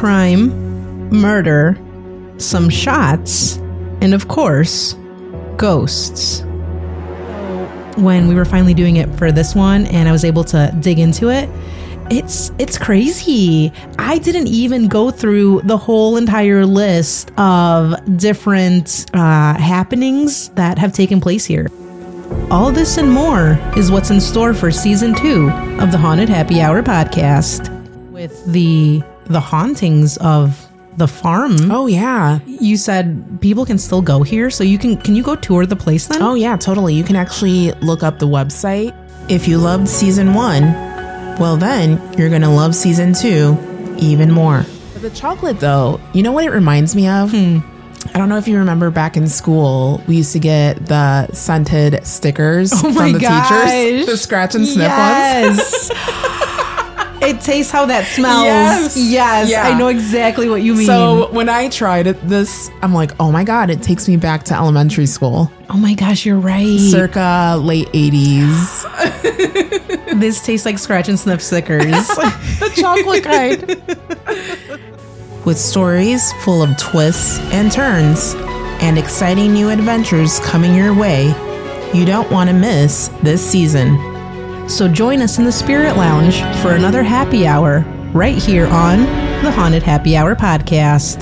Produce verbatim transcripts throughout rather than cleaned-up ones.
crime, murder, some shots, and of course, ghosts. When we were finally doing it for this one and I was able to dig into it, it's it's crazy. I didn't even go through the whole entire list of different uh, happenings that have taken place here. All this and more is what's in store for season two of the Haunted Happy Hour podcast. With the the hauntings of the farm. Oh, yeah. You said people can still go here, so you can can you go tour the place then? Oh, yeah, totally. You can actually look up the website. If you loved season one, well, then you're going to love season two even more. The chocolate, though, you know what it reminds me of? Hmm. I don't know if you remember back in school, we used to get the scented stickers Oh from the gosh. teachers. The scratch and sniff yes. ones. It tastes how that smells. Yes. Yes. Yeah. I know exactly what you mean. So when I tried it, this, I'm like, oh my God, it takes me back to elementary school. Oh my gosh, you're right. Circa late eighties. This tastes like scratch and sniff stickers. The chocolate kind. With stories full of twists and turns and exciting new adventures coming your way, you don't want to miss this season. So join us in the Spirit Lounge for another happy hour right here on the Haunted Happy Hour podcast.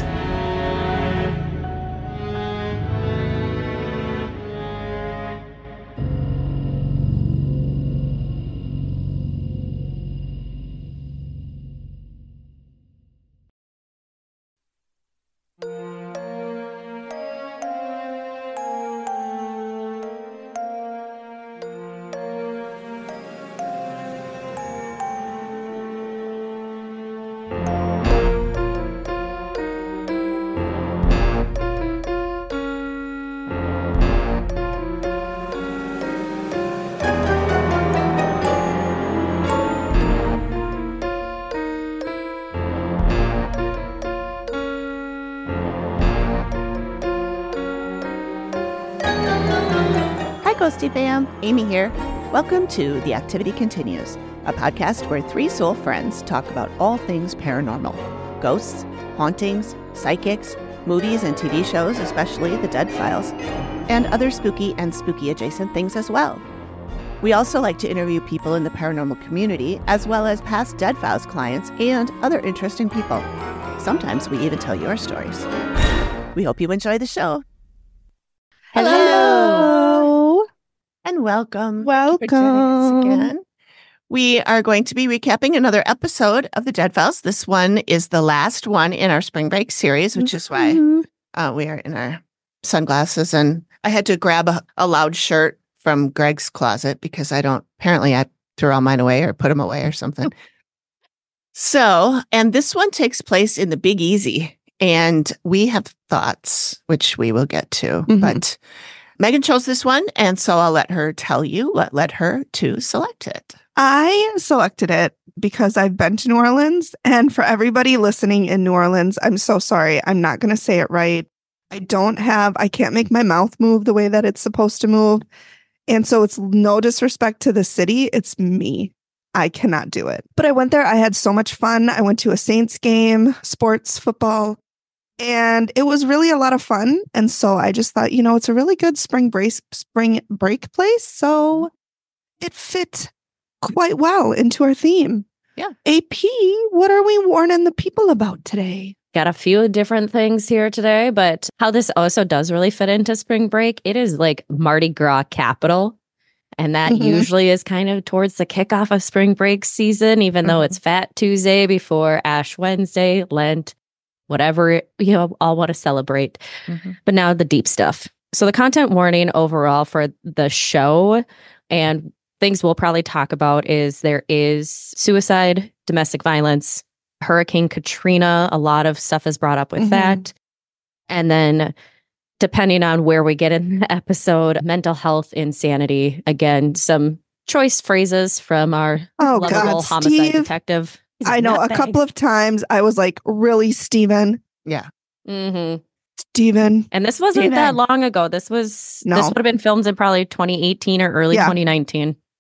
Ghosty fam, Amy here. Welcome to The Activity Continues, a podcast where three soul friends talk about all things paranormal. Ghosts, hauntings, psychics, movies and T V shows, especially The Dead Files, and other spooky and spooky adjacent things as well. We also like to interview people in the paranormal community, as well as past Dead Files clients and other interesting people. Sometimes we even tell your stories. We hope you enjoy the show. Hello. Hello. And welcome. Welcome. Thank you for joining us again. We are going to be recapping another episode of the Dead Files. This one is the last one in our spring break series, which is why Mhm. uh, we are in our sunglasses. And I had to grab a, a loud shirt from Greg's closet because I don't, apparently I threw all mine away or put them away or something. So, and this one takes place in the Big Easy. And we have thoughts, which we will get to. Mhm. But Megan chose this one, and so I'll let her tell you what led her to select it. I selected it because I've been to New Orleans, and for everybody listening in New Orleans, I'm so sorry. I'm not going to say it right. I don't have, I can't make my mouth move the way that it's supposed to move. And so it's no disrespect to the city. It's me. I cannot do it. But I went there. I had so much fun. I went to a Saints game, sports, football, and it was really a lot of fun. And so I just thought, you know, it's a really good spring break, spring break place. So it fit quite well into our theme. Yeah. A P, what are we warning the people about today? Got a few different things here today, but how this also does really fit into spring break, it is like Mardi Gras capital. And that Mhm. usually is kind of towards the kickoff of spring break season, even though Mhm. it's Fat Tuesday before Ash Wednesday, Lent, whatever, you know, all want to celebrate. Mm-hmm. But now the deep stuff. So the content warning overall for the show and things we'll probably talk about is there is suicide, domestic violence, Hurricane Katrina. A lot of stuff is brought up with Mhm. that. And then depending on where we get in the episode, mental health, insanity. Again, some choice phrases from our Oh, lovable God, homicide Steve. detective. He's I know a nutbag. couple of times I was like, really, Steven? Yeah. Mhm. Steven? And this wasn't Steven. that long ago. This was No. this would have been filmed in probably twenty eighteen or early Yeah. twenty nineteen.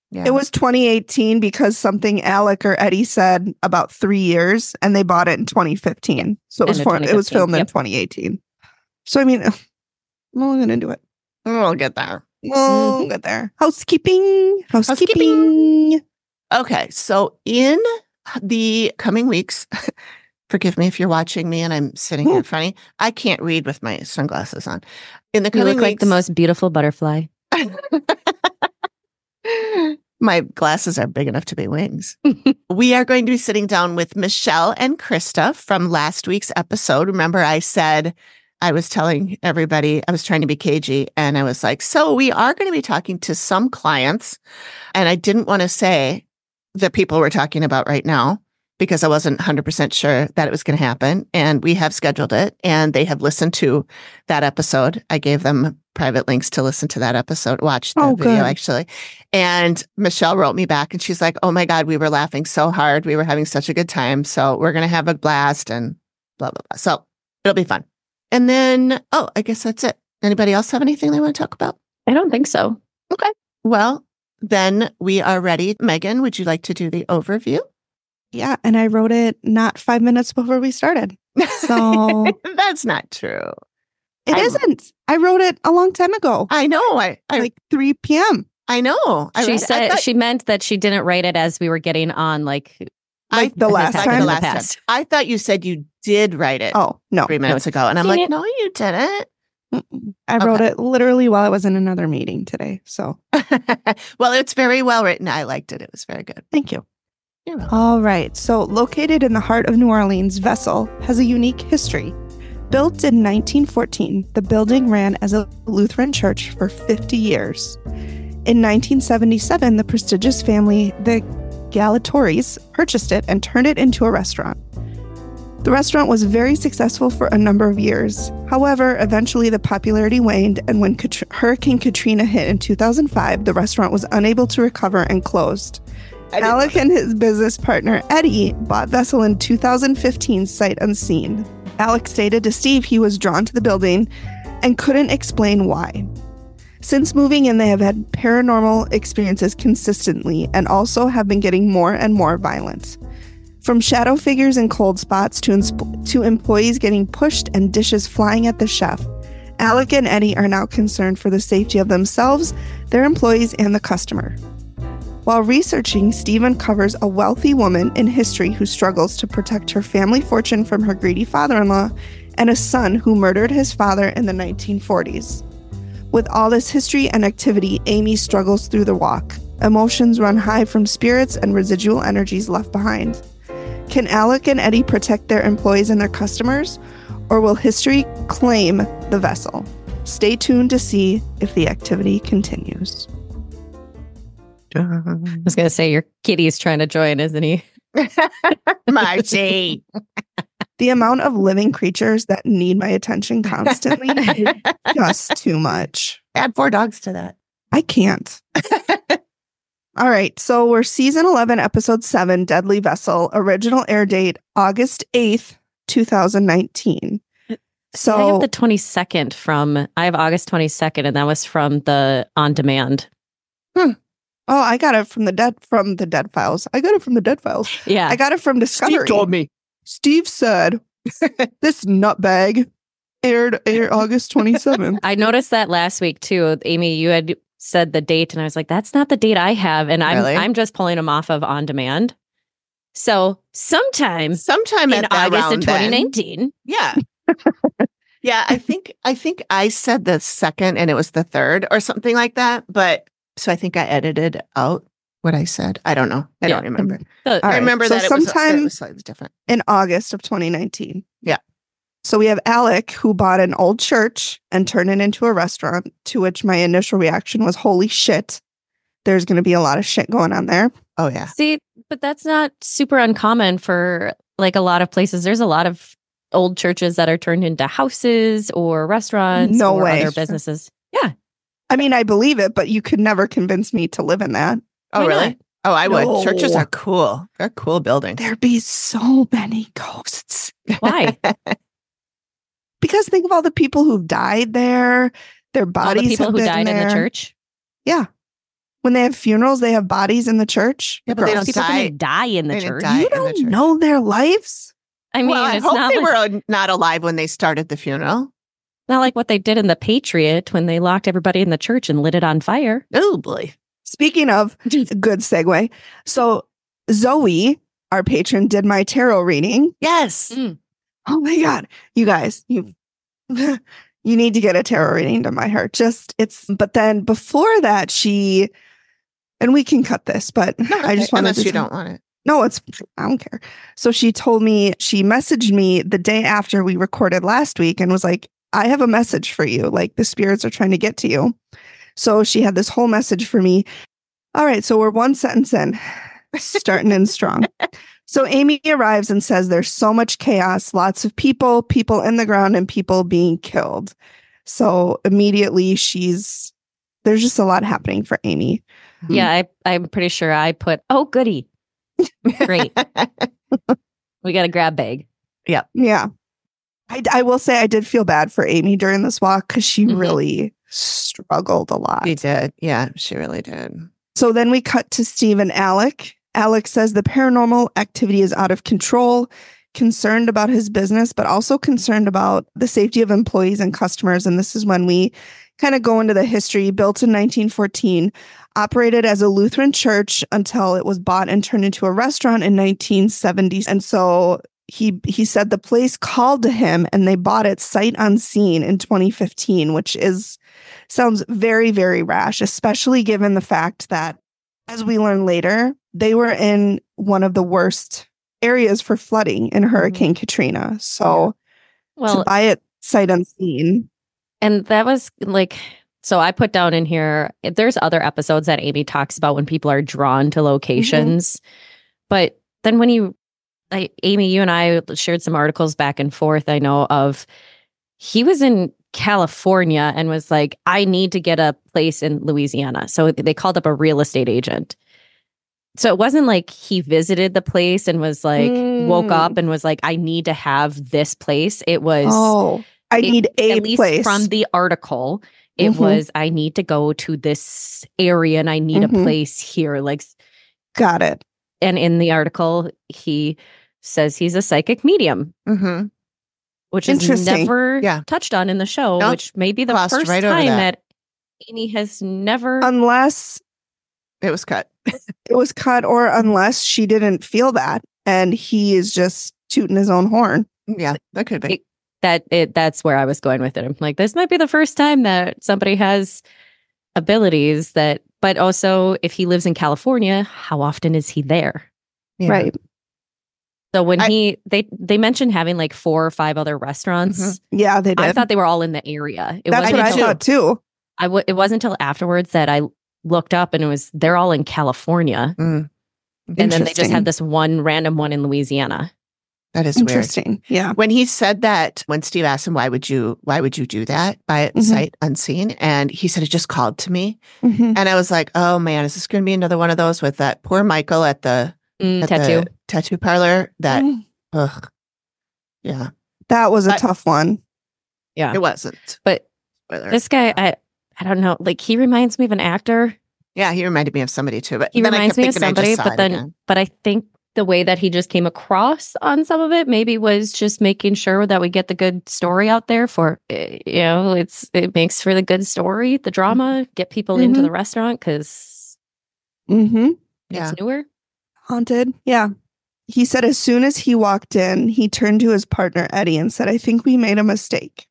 Yeah. It was twenty eighteen because something Alec or Eddie said about three years, and they bought it in twenty fifteen. So it was End of for, it was twenty fifteen, filmed in yep. twenty eighteen. So I mean, we'll get into it. We'll get there. We'll Mhm. get there. Housekeeping. Housekeeping. Housekeeping. Okay, so in the coming weeks, forgive me if you're watching me and I'm sitting here funny. I can't read with my sunglasses on. In the You coming look like the weeks- most beautiful butterfly. My glasses are big enough to be wings. We are going to be sitting down with Michelle and Krista from last week's episode. Remember, I said I was telling everybody, I was trying to be cagey, and I was like, so we are going to be talking to some clients. And I didn't want to say the people we're talking about right now because I wasn't one hundred percent sure that it was going to happen. And we have scheduled it, and they have listened to that episode. I gave them private links to listen to that episode, watch the Oh, video good. actually. And Michelle wrote me back and she's like, oh my God, we were laughing so hard. We were having such a good time. So we're going to have a blast and blah, blah, blah. So it'll be fun. And then, oh, I guess that's it. Anybody else have anything they want to talk about? I don't think so. Okay. Well, then we are ready. Megan, would you like to do the overview? Yeah, and I wrote it not five minutes before we started. So That's not true. it I- isn't. I wrote it a long time ago, I know. I I, like three p.m. I know. I She read- I said thought- she meant that she didn't write it as we were getting on, like Like the I- last like time? The In the last time. past. I thought you said you did write it Oh, no. three minutes ago. And I'm Dang like, it. no, you didn't. Mm-mm. I wrote Okay. it literally while I was in another meeting today. So Well, it's very well written. I liked it. It was very good. thank you. You're welcome. All right. So, located in the heart of New Orleans, Vessel has a unique history. Built in nineteen fourteen, the building ran as a Lutheran church for fifty years. In nineteen seventy-seven, the prestigious family, the Galatoris, purchased it and turned it into a restaurant. The restaurant was very successful for a number of years. However, eventually the popularity waned, and when Kat- Hurricane Katrina hit in two thousand five, the restaurant was unable to recover and closed. I didn't Alec and his business partner Eddie bought Vessel in two thousand fifteen sight unseen. Alec stated to Steve he was drawn to the building and couldn't explain why. Since moving in, they have had paranormal experiences consistently and also have been getting more and more violent. From shadow figures in cold spots to, insp- to employees getting pushed and dishes flying at the chef, Alec and Eddie are now concerned for the safety of themselves, their employees, and the customer. While researching, Steve uncovers a wealthy woman in history who struggles to protect her family fortune from her greedy father-in-law and a son who murdered his father in the nineteen forties. With all this history and activity, Amy struggles through the walk. Emotions run high from spirits and residual energies left behind. Can Alec and Eddie protect their employees and their customers, or will history claim the vessel? Stay tuned to see if the activity continues. I was going to say, your kitty's trying to join, isn't he? Marcy. The amount of living creatures that need my attention constantly is just too much. Add four dogs to that. I can't. All right. So we're season eleven, episode seven, Deadly Vessel. Original air date August eighth, twenty nineteen. So I have the twenty-second from, I have August twenty-second, and that was from the on demand. oh, I got it from the dead from the dead files. I got it from the dead files. Yeah. I got it from Discovery. me. Steve said this nutbag aired, aired August twenty-seventh. I noticed that last week too. Amy, you had said the date, and I was like, that's not the date I have. And I'm Really? I'm just pulling them off of on demand. So sometime Sometime in at that August of around then. twenty nineteen. Yeah. Yeah, I think I think I said the second and it was the third or something like that. But so I think I edited out what I said. I don't know. I Yeah. don't remember. So, All I right, remember so that it was, sometime- it was slightly different. in August of twenty nineteen. Yeah. So we have Alec, who bought an old church and turned it into a restaurant, to which my initial reaction was, holy shit, there's going to be a lot of shit going on there. Oh yeah. see, but that's not super uncommon for like a lot of places. There's a lot of old churches that are turned into houses or restaurants No or way. other businesses. Yeah. I mean, I believe it, but you could never convince me to live in that. Oh Why really? not? Oh, I would. Churches No. are cool. They're cool buildings. There'd be so many ghosts. Why? Because think of all the people who've died there, their All bodies the people have who been died in there. the church. Yeah. when they have funerals, they have bodies in the church. Yeah, but they Those don't people die. didn't die in the They didn't church. die You in the don't church. know their lives? I mean, well, I it's hope not they like, were not alive when they started the funeral. not like what they did in The Patriot when they locked everybody in the church and lit it on fire. Oh boy. Speaking of, good segue. So Zoe, our patron, did my tarot reading. Yes. Mm. Oh my God. You guys, you you need to get a tarot reading done by her. Just it's but then before that, she and we can cut this, but No, I just wanted unless to you tell- don't want it. No, it's I don't care. So she told me, she messaged me the day after we recorded last week and was like, I have a message for you. Like the spirits are trying to get to you. So she had this whole message for me. All right, so we're one sentence in, starting in strong. So Amy arrives and says there's so much chaos, lots of people, people in the ground, and people being killed. So immediately she's, there's just a lot happening for Amy. Yeah, I, I'm pretty sure I put, oh, goody. Great. We got a grab bag. Yeah. I, I will say I did feel bad for Amy during this walk because she Mhm. really struggled a lot. She did. Yeah, she really did. So then we cut to Steve and Alec. Alec says the paranormal activity is out of control, concerned about his business, but also concerned about the safety of employees and customers. And this is when we kind of go into the history. Built in nineteen fourteen, operated as a Lutheran church until it was bought and turned into a restaurant in nineteen seventy. And so he he said the place called to him and they bought it sight unseen in twenty fifteen, which is sounds very, very rash, especially given the fact that, as we learn later, they were in one of the worst areas for flooding in Hurricane Katrina. So Well, to buy it sight unseen. and that was like, so I put down in here, there's other episodes that Amy talks about when people are drawn to locations. But then when you, like, Amy, you and I shared some articles back and forth, I know, of he was in California and was like, I need to get a place in Louisiana. So they called up a real estate agent. So it wasn't like he visited the place and was like, woke Mm. up and was like, I need to have this place. It was, Oh, I it- need a at least place. from the article, it Mhm. was, I need to go to this area and I need Mhm. a place here. Like, Got it. and in the article, he says he's a psychic medium, Mm-hmm. which is Interesting. never Yeah. touched on in the show, Nope. which may be the Glossed first right over time that. that. Amy has never. Unless It was cut. it was cut or unless she didn't feel that and he is just tooting his own horn. Yeah, that could be. It- that it that's where I was going with it. I'm like, this might be the first time that somebody has abilities that, but also if he lives in California, how often is he there? Yeah. Right. So when I- he they they mentioned having like four or five other restaurants. Mhm. Yeah, they did. I thought they were all in the area. It That's wasn't what I until, thought too. I w- it wasn't until afterwards that I looked up and it was they're all in California. Mm. And then they just Interesting. had this one random one in Louisiana. That is weird. Interesting. Yeah. When he said that, when Steve asked him, why would you, why would you do that? Buy it Mhm. sight unseen. And he said, it just called to me. Mhm. And I was like, oh man, is this going to be another one of those with that poor Michael at the, Mm, at tattoo. the tattoo parlor that, Mm. ugh. Yeah, That was a I- tough one. Yeah. it wasn't. But Spoiler. this guy, I I don't know. Like he reminds me of an actor. Yeah, he reminded me of somebody too. But He then I reminds kept me of thinking I just somebody, saw but it then again. but I think the way that he just came across on some of it maybe was just making sure that we get the good story out there for eh, you know, it's it makes for the good story, the drama, get people into Mhm. the restaurant because Mm-hmm. Yeah. it's newer. Haunted. Yeah. He said as soon as he walked in, he turned to his partner, Eddie, and said, I think we made a mistake.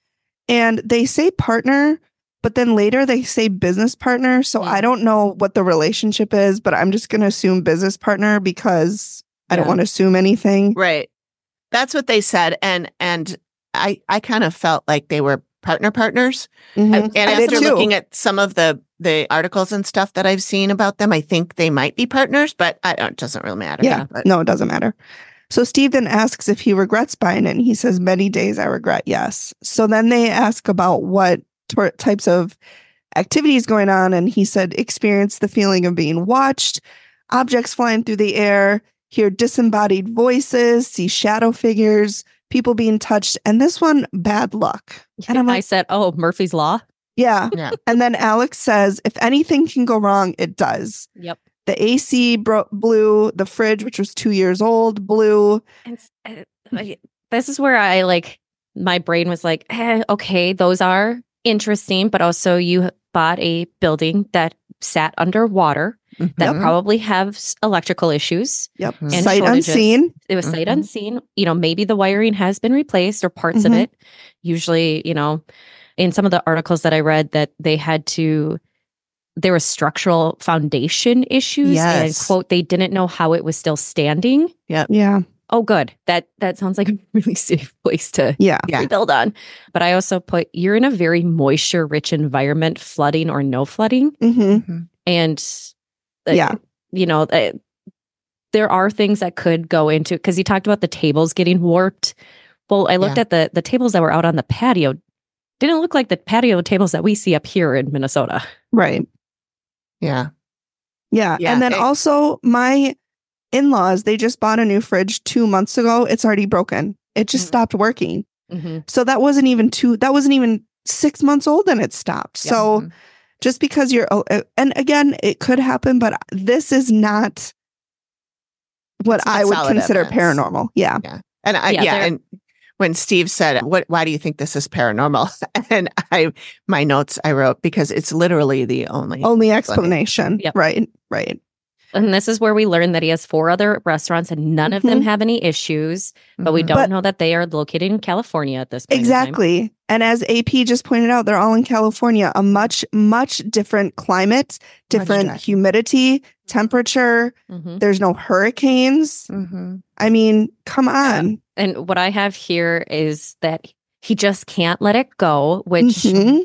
And they say partner, but then later they say business partner. So Hmm. I don't know what the relationship is, but I'm just going to assume business partner because I don't Yeah. want to assume anything. Right. That's what they said. And, and I, I kind of felt like they were partner partners. Mhm. And I did after too. looking at some of the the articles and stuff that I've seen about them, I think they might be partners, but I, it doesn't really matter. Yeah. But No, it doesn't matter. So Steve then asks if he regrets buying it. And he says, many days I regret, yes. So then they ask about what tor- types of activities going on. And he said, experience the feeling of being watched, objects flying through the air, hear disembodied voices, see shadow figures, people being touched. And this one, bad luck. And I'm I like, said, "Oh, Murphy's Law." Yeah. Yeah. And then Alex says, if anything can go wrong, it does. Yep. The A C bro- blew, the fridge, which was two years old, blew. And s- uh, like, this is where I like, my brain was like, eh, okay, those are interesting, but also you bought a building that sat underwater that Mhm. probably have s- electrical issues. Yep. And Sight shortages. unseen. It was sight Mhm. unseen. You know, maybe the wiring has been replaced or parts of Mhm. it. Usually, you know, in some of the articles that I read, that they had to, there were structural foundation issues, and Yes. quote, they didn't know how it was still standing. Yeah. Oh, good. That that sounds like a really safe place to Yeah. Yeah. rebuild on. But I also put, you're in a very moisture rich environment, flooding or no flooding, hmm Mhm. and uh, Yeah. you know. Uh, there are things that could go into, because he talked about the tables getting warped. Well, I looked Yeah. at the the tables that were out on the patio. Didn't look like the patio tables that we see up here in Minnesota. Right. Yeah. Yeah. Yeah, And then it- also, my in laws, they just bought a new fridge two months ago. It's already broken. It just Mhm. stopped working. Mm-hmm. So that wasn't even two, that wasn't even six months old and it stopped. Yeah. So Mhm. just because you're, oh, uh, and again, it could happen, but this is not what It's not I would solid consider evidence. paranormal. Yeah. And I, Yeah, yeah, they're- and when Steve said, "What? Why do you think this is paranormal?" and I, my notes I wrote, because it's literally the only. Only explanation. Yep. Right. Right. And this is where we learn that he has four other restaurants and none of them Mhm. have any issues, but we Mhm. don't But- know that they are located in California at this point. in time. Exactly. And as A P just pointed out, they're all in California, a much, much different climate, different drier. humidity, temperature. Mhm. There's no hurricanes. Mhm. I mean, come on. And what I have here is that he just can't let it go, which Mhm.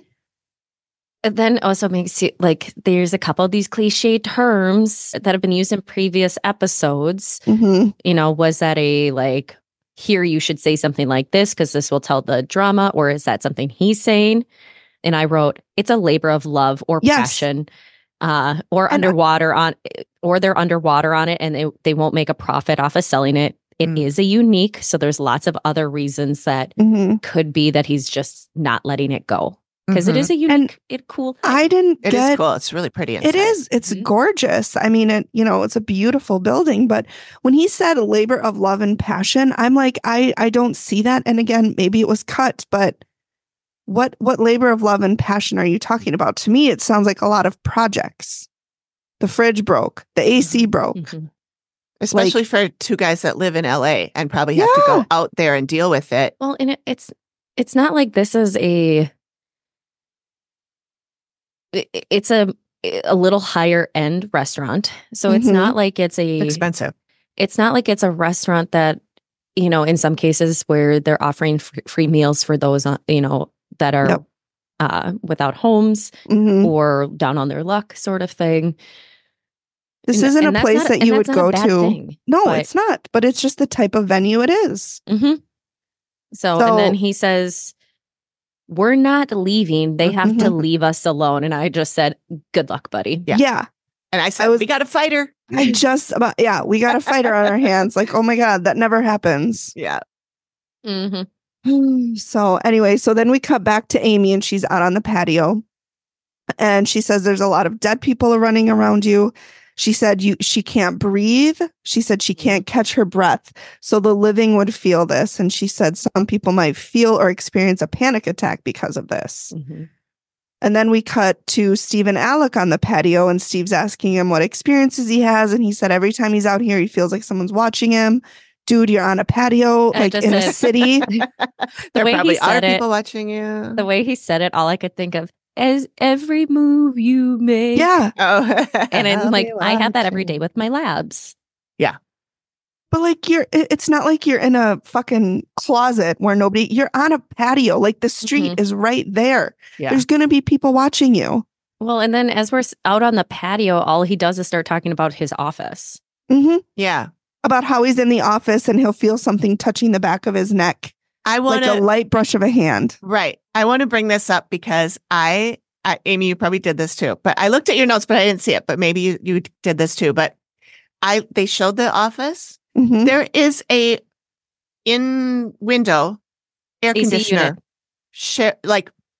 then also makes you like, there's a couple of these cliche terms that have been used in previous episodes. Mhm. You know, was that a like, here you should say something like this because this will tell the drama, or is that something he's saying? And I wrote, it's a labor of love or Yes. passion, uh, or And I- underwater on, or they're underwater on it and they, they won't make a profit off of selling it. It is Mm. a unique, so there's lots of other reasons that Mhm. could be that he's just not letting it go because it Mhm. is a unique, it cool. Thing. I didn't It get is cool. It's really pretty. It Inside. is. It's Mhm. gorgeous. I mean, it, you know, it's a beautiful building, but when he said labor of love and passion, I'm like, I I don't see that. And again, maybe it was cut, but what what labor of love and passion are you talking about? To me, it sounds like a lot of projects. The fridge broke, the A C broke. Mhm. Especially for two guys that live in L A and probably have to Yeah. go out there and deal with it. Well, and it, it's it's not like this is a it- it's a a little higher end restaurant, so it's Mhm. not like it's a Expensive. it's not like it's a restaurant that, you know, in some cases where they're offering free, free meals for those, uh, you know, that are Yep. uh, without homes Mhm. or down on their luck sort of thing. This And- isn't and a that's place not- that and you would that's not a go bad to. thing, No, but- it's not. But it's just the type of venue it is. Mhm. So, and then So- he says, we're not leaving. They have to Mhm. leave us alone. And I just said, good luck, buddy. Yeah. Yeah. And I said, was- we got a fighter. I just about yeah, we got a fighter on our hands. Like, oh my God, that never happens. Yeah. Mm-hmm. So anyway, so then we cut back to Amy and she's out on the patio. And she says there's a lot of dead people running around you. She said you she can't breathe. She said she can't catch her breath. So the living would feel this. And she said some people might feel or experience a panic attack because of this. Mm-hmm. And then we cut to Steve and Alec on the patio, and Steve's asking him what experiences he has. And he said every time he's out here, he feels like someone's watching him. Dude, you're on a patio, I like just in a said- city. There way he probably are said it- people watching you. The way he said it, all I could think of is every move you make. Yeah. Oh, And I'm I'll like, be I have that every watching. day with my labs. But like you're it- it's not like you're in a fucking closet where nobody you're on a patio. Like the street Mhm. is right there. Yeah. There's gonna be people watching you. Well, and then as we're s- out on the patio, all he does is start talking about his office. hmm Yeah. About how he's in the office and he'll feel something touching the back of his neck. I want Like a to, light brush of a hand. right. I want to bring this up because I, I, Amy, you probably did this too, but I looked at your notes, but I didn't see it, but maybe you, you did this too. But I, they showed the office. Mhm. There is a in window air A C conditioner, unit. share, like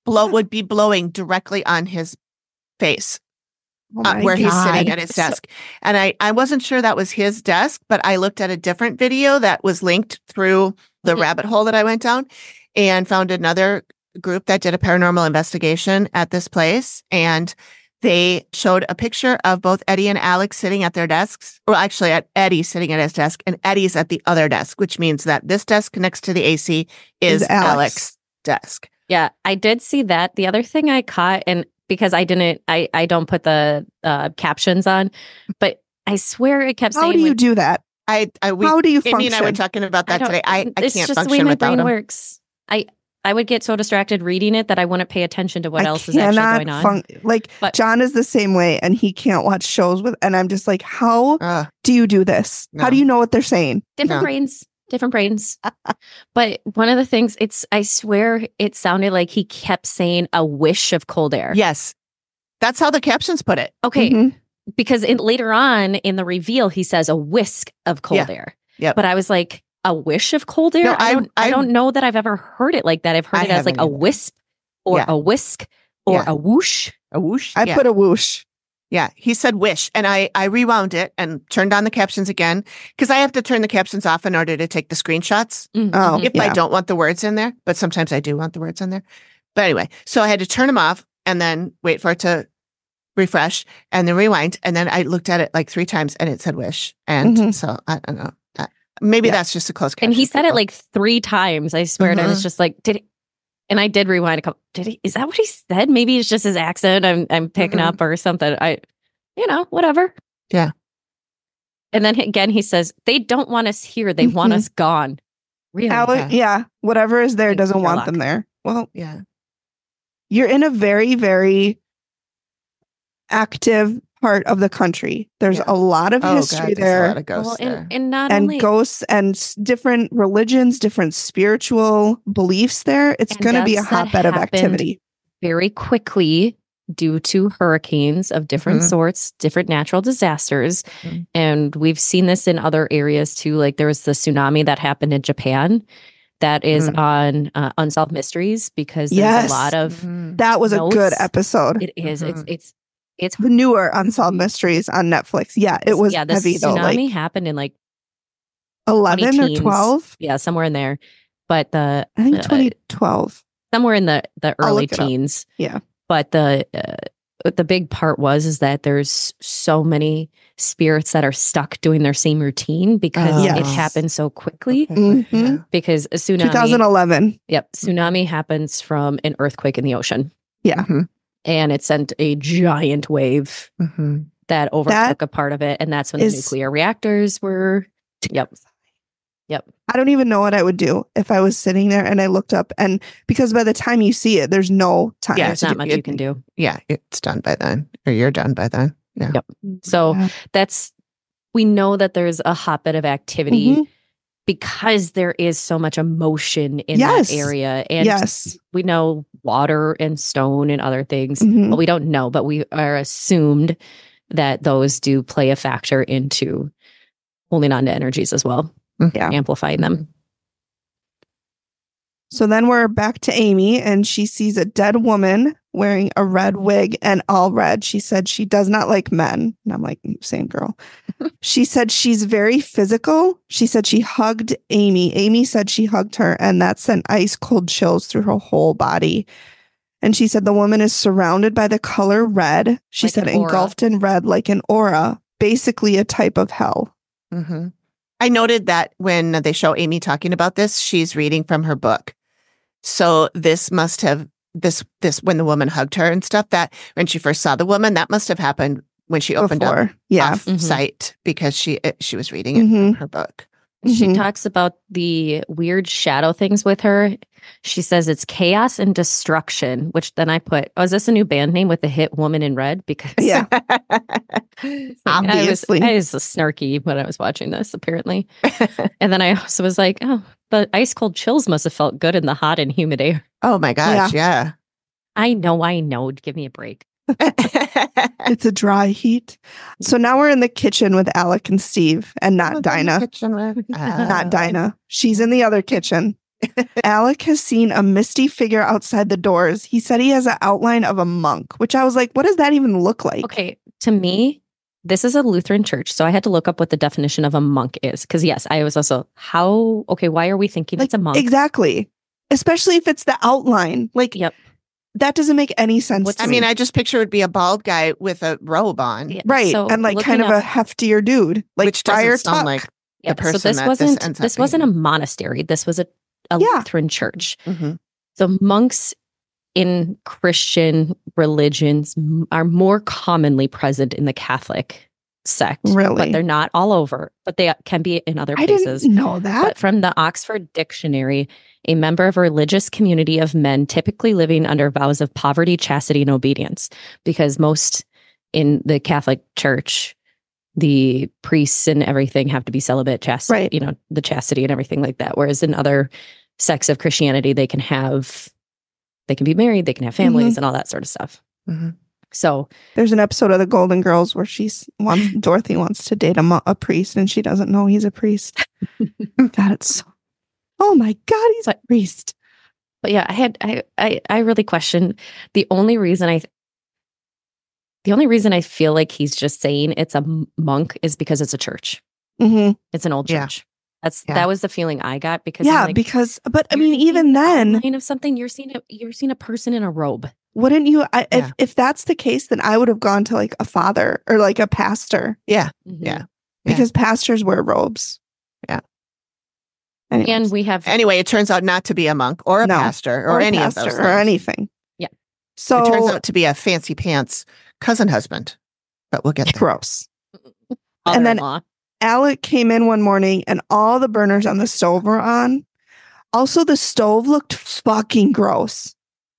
blow would be blowing directly on his face. Oh Uh, my where he's sitting God. at his desk. And I, I wasn't sure that was his desk, but I looked at a different video that was linked through the Mhm. rabbit hole that I went down and found another group that did a paranormal investigation at this place. And they showed a picture of both Eddie and Alex sitting at their desks. Well, actually, at Eddie sitting at his desk, and Eddie's at the other desk, which means that this desk next to the A C is, Is Alex. Alex's desk. Yeah, I did see that. The other thing I caught, and because I didn't, I, I don't put the uh, captions on, but I swear it kept How saying, do you when- do that? I, I, we, How do you Amy and I were function? talking about that don't- today. I, I it's can't just the way function my without brain them. works. I, I would get so distracted reading it that I wouldn't pay attention to what I else is actually cannot going on. fun- like But- John is the same way, and he can't watch shows with. And I'm just like, how Ugh. do you do this? No. How do you know what they're saying? Different No. brains, different brains. But one of the things, it's, I swear it sounded like he kept saying a wish of cold air. Yes. That's how the captions put it. Okay. Mhm. Because in, later on in the reveal, he says a whisk of cold Yeah. air. Yep. But I was like, a wish of cold air? No, I, I- don't, I, I- don't know that I've ever heard it like that. I've heard I it as like a haven't either. wisp or Yeah. a whisk or Yeah. a whoosh. A whoosh. I yeah. put a whoosh. Yeah, he said wish, and I I rewound it and turned on the captions again because I have to turn the captions off in order to take the screenshots Mhm. Oh. if Yeah. I don't want the words in there. But sometimes I do want the words in there. But anyway, so I had to turn them off and then wait for it to refresh and then rewind. And then I looked at it like three times and it said wish. And Mhm. so I don't know. Uh, Maybe Yeah. that's just a close. And he caption, said it people. like three times. I swear. And I was Mhm. just like, did it? And I did rewind a couple. Did he? Is that what he said? Maybe it's just his accent. I'm I'm picking Mhm. up or something. I, you know, whatever. Yeah. And then again, he says they don't want us here. They want Mhm. us gone. Really? Ale- yeah, whatever is there Like doesn't want Sherlock. them there. Well, Yeah. you're in a very, very active part of the country. There's Yeah. a lot of Oh, history God, there's there. a lot of ghosts Well, there. and, and not And only ghosts and s- different religions, different spiritual beliefs there. It's And going to be a deaths that hotbed of happened activity. very quickly due to hurricanes of different Mhm. sorts, different natural disasters. Mhm. And we've seen this in other areas too. Like there was the tsunami that happened in Japan that is Mm. on uh, Unsolved Mysteries because there's Yes. a lot of Mhm. That was a good notes. episode. it is it's Mhm. it's it's The newer Unsolved Mysteries on Netflix. Yeah, it was yeah, the heavy though. tsunami Like happened in like eleven or twenty teens. twelve. yeah, somewhere in there. But the I think uh, twenty twelve. somewhere in the the I'll early look it up. teens. Yeah. But the uh, the big part was is that there's so many spirits that are stuck doing their same routine because Oh. it Yes. happened so quickly. Mhm. Yeah. Because a tsunami, twenty eleven. yep, tsunami happens from an earthquake in the ocean, Yeah. Mhm. and it sent a giant wave Mhm. that overtook a part of it, and that's when the is- nuclear reactors were. Yep, yep. I don't even know what I would do if I was sitting there and I looked up, and because by the time you see it, there's no time. Yeah, There's to not do much it. you can do. Yeah, it's done by then, or you're done by then. Yeah. Yep. So Yeah. that's we know that there's a hotbed of activity. Mhm. Because there is so much emotion in Yes. that area. And Yes. we know water and stone and other things. Mhm. Well, we don't know, but we are assumed that those do play a factor into holding on to energies as well, Yeah. amplifying them. So then we're back to Amy, and she sees a dead woman wearing a red wig and all red. She said she does not like men. And I'm like, "Mm, same girl. She said she's very physical. She said she hugged Amy. Amy said she hugged her, and that sent ice cold chills through her whole body. And she said the woman is surrounded by the color red. She Like said an aura. engulfed in red like an aura, basically a type of hell. hmm I noted that when they show Amy talking about this, she's reading from her book. So this must have this this when the woman hugged her and stuff. That when she first saw the woman, that must have happened when she opened up Before. Yeah. off Mhm. site because she it, she was reading it Mhm. from her book. She Mhm. talks about the weird shadow things with her. She says it's chaos and destruction, which then I put, oh, is this a new band name with the hit Woman in Red? Because Yeah. I Obviously. was, I was snarky when I was watching this, apparently. And then I also was like, oh, the ice cold chills must have felt good in the hot and humid air. Oh my gosh, yeah. I know, I know. Give me a break. It's a dry heat. So now we're in the kitchen with Alec and Steve, and not Dinah. Kitchen with- Not Ah. Dinah. She's in the other kitchen. Alec has seen a misty figure outside the doors. He said he has an outline of a monk, which I was like, what does that even look like? Okay, to me, this is a Lutheran church, so I had to look up what the definition of a monk is. Because yes, I was also, how, okay, why are we thinking Like, it's a monk? exactly. Especially if it's the outline. Like, Yep. that doesn't make any sense What's- to I me. mean, I just picture it would be a bald guy with a robe on, Yeah, Right. so and like looking kind of up- a heftier dude. Like which doesn't Friar sound Tuck. like yeah, the person so this that this wasn't ends this, up wasn't a being. monastery. This was a, a Yeah. Lutheran church. Mhm. So monks in Christian religions m- are more commonly present in the Catholic sect. Really? But they're not all over, but they can be in other I places. didn't know that. But from the Oxford Dictionary, a member of a religious community of men typically living under vows of poverty, chastity, and obedience. Because most in the Catholic Church, the priests and everything have to be celibate, chast- Right. you know, the chastity and everything like that. Whereas in other sects of Christianity, they can have, they can be married, they can have families and all that sort of stuff. Mhm. So There's an episode of The Golden Girls where she's wants Dorothy wants to date a, mo- a priest and she doesn't know he's a priest. God, it's so. Oh my God, he's a priest. But yeah, I had I I I really questioned the only reason I the only reason I feel like he's just saying it's a m- monk is because it's a church. hmm It's an old Yeah. church. That's Yeah. that was the feeling I got because I'm Yeah, like, because but I you're mean, seeing even the then, outline of something you're seeing a you're seeing a person in a robe. wouldn't you? I, Yeah. if if that's the case, then I would have gone to like a father or like a pastor Yeah. Mhm. Yeah. Yeah. because pastors wear robes. Yeah. Anyways. And we have Anyway, it turns out not to be a monk or a No. pastor or, or a any pastor of those or things. anything. Yeah. So It turns out to be a fancy pants cousin husband, but we'll get there. gross. and then- father-in-law. Alec came in one morning and all the burners on the stove were on. Also, the stove looked fucking gross.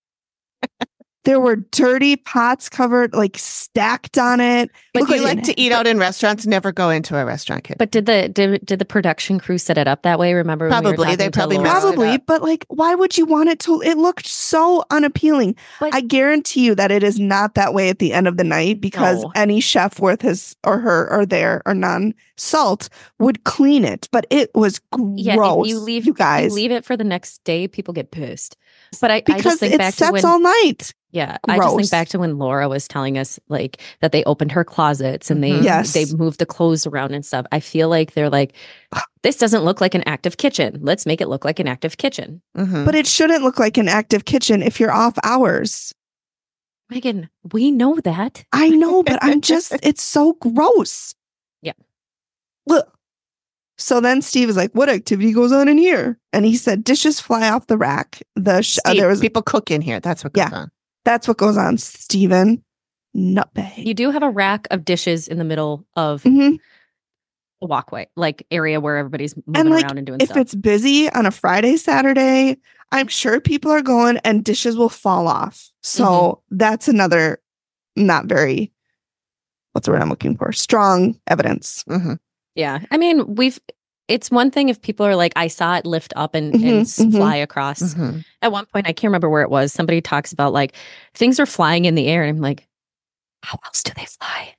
There were dirty pots covered, like stacked on it. But Looked you like like it- to eat out in restaurants, never go into a restaurant, kid. But did the did, did the production crew set it up that way? Remember when we were Probably. They talking to probably Laura? messed it Probably, up. but like, why would you want it to? It looked so unappealing. But- I guarantee you that it is not that way at the end of the night because No. any chef worth his or her or their or none salt would clean it. But it was gross. Yeah, if you leave you guys, you leave it for the next day, people get pissed. But I, I because just think it back to sets when all night. Yeah, I just Gross. think back to when Laura was telling us like that they opened her closets and they Mhm. Yes. they moved the clothes around and stuff. I feel like they're like, this doesn't look like an active kitchen. Let's make it look like an active kitchen. Mhm. But it shouldn't look like an active kitchen if you're off hours. Megan, we know that. I know, but I'm just, it's so gross. Yeah. Look. So then Steve is like, what activity goes on in here? And he said, dishes fly off the rack. The sh- uh, Steve, there was people cook in here. That's what goes Yeah. on. That's what goes on, Steven. Nutbag. You do have a rack of dishes in the middle of Mhm. a walkway, like area where everybody's moving And like, around and doing if stuff. it's busy on a Friday, Saturday, I'm sure people are going and dishes will fall off. So Mm-hmm. that's another not very, what's the word I'm looking for? Strong evidence. Mhm. Yeah. I mean, we've it's one thing if people are like, I saw it lift up and, and Mhm, s- mhm. fly across. Mhm. At one point, I can't remember where it was. Somebody talks about like things are flying in the air, and I'm like, how else do they fly?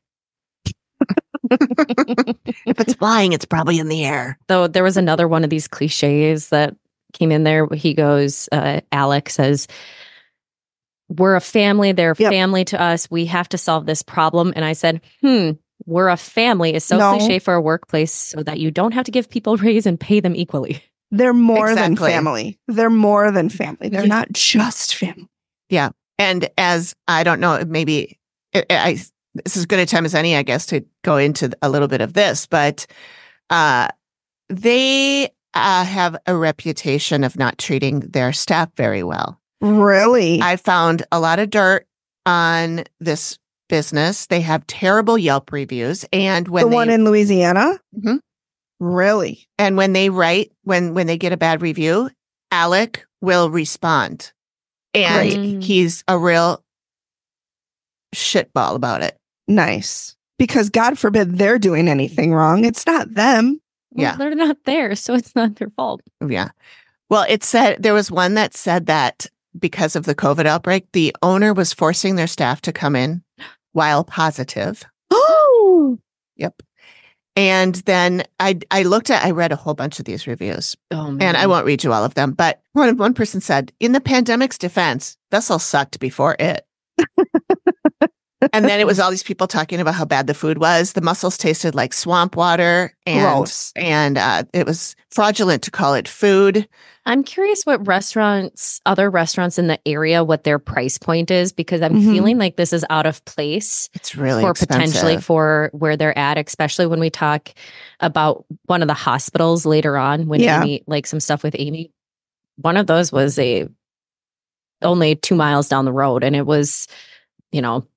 If it's flying, it's probably in the air. Though there was another one of these cliches that came in there. Where he goes, uh, Alex says, "We're a family. They're a Yep. family to us. We have to solve this problem." And I said, "Hmm." We're a family is so No. cliche for a workplace so that you don't have to give people a raise and pay them equally. They're more Exactly. than family. They're more than family. They're Yeah. not just family. And as I don't know, maybe I, I this is as good a time as any, I guess, to go into a little bit of this, but uh, they uh, have a reputation of not treating their staff very well. Really? I found a lot of dirt on this business. They have terrible Yelp reviews, and when the they one in Louisiana? Mhm. Really? and when they write when when they get a bad review, Alec will respond, and Great. he's a real shitball about it. Nice. Because God forbid they're doing anything wrong. It's not them. Well, Yeah. they're not there, so it's not their fault. Yeah. Well, it said there was one that said that because of the COVID outbreak, the owner was forcing their staff to come in while positive. Oh, Yep. And then I I looked at, I read a whole bunch of these reviews, Oh, man. and I won't read you all of them, but one one person said, in the pandemic's defense, Vessel sucked before it. And then it was all these people talking about how bad the food was. The mussels tasted like swamp water, and Gross. and uh, it was fraudulent to call it food. I'm curious what restaurants, other restaurants in the area, what their price point is, because I'm Mhm. feeling like this is out of place It's really for expensive. potentially for where they're at, especially when we talk about one of the hospitals later on when Yeah. Amy, like some stuff with Amy. One of those was a only two miles down the road, and it was, you know,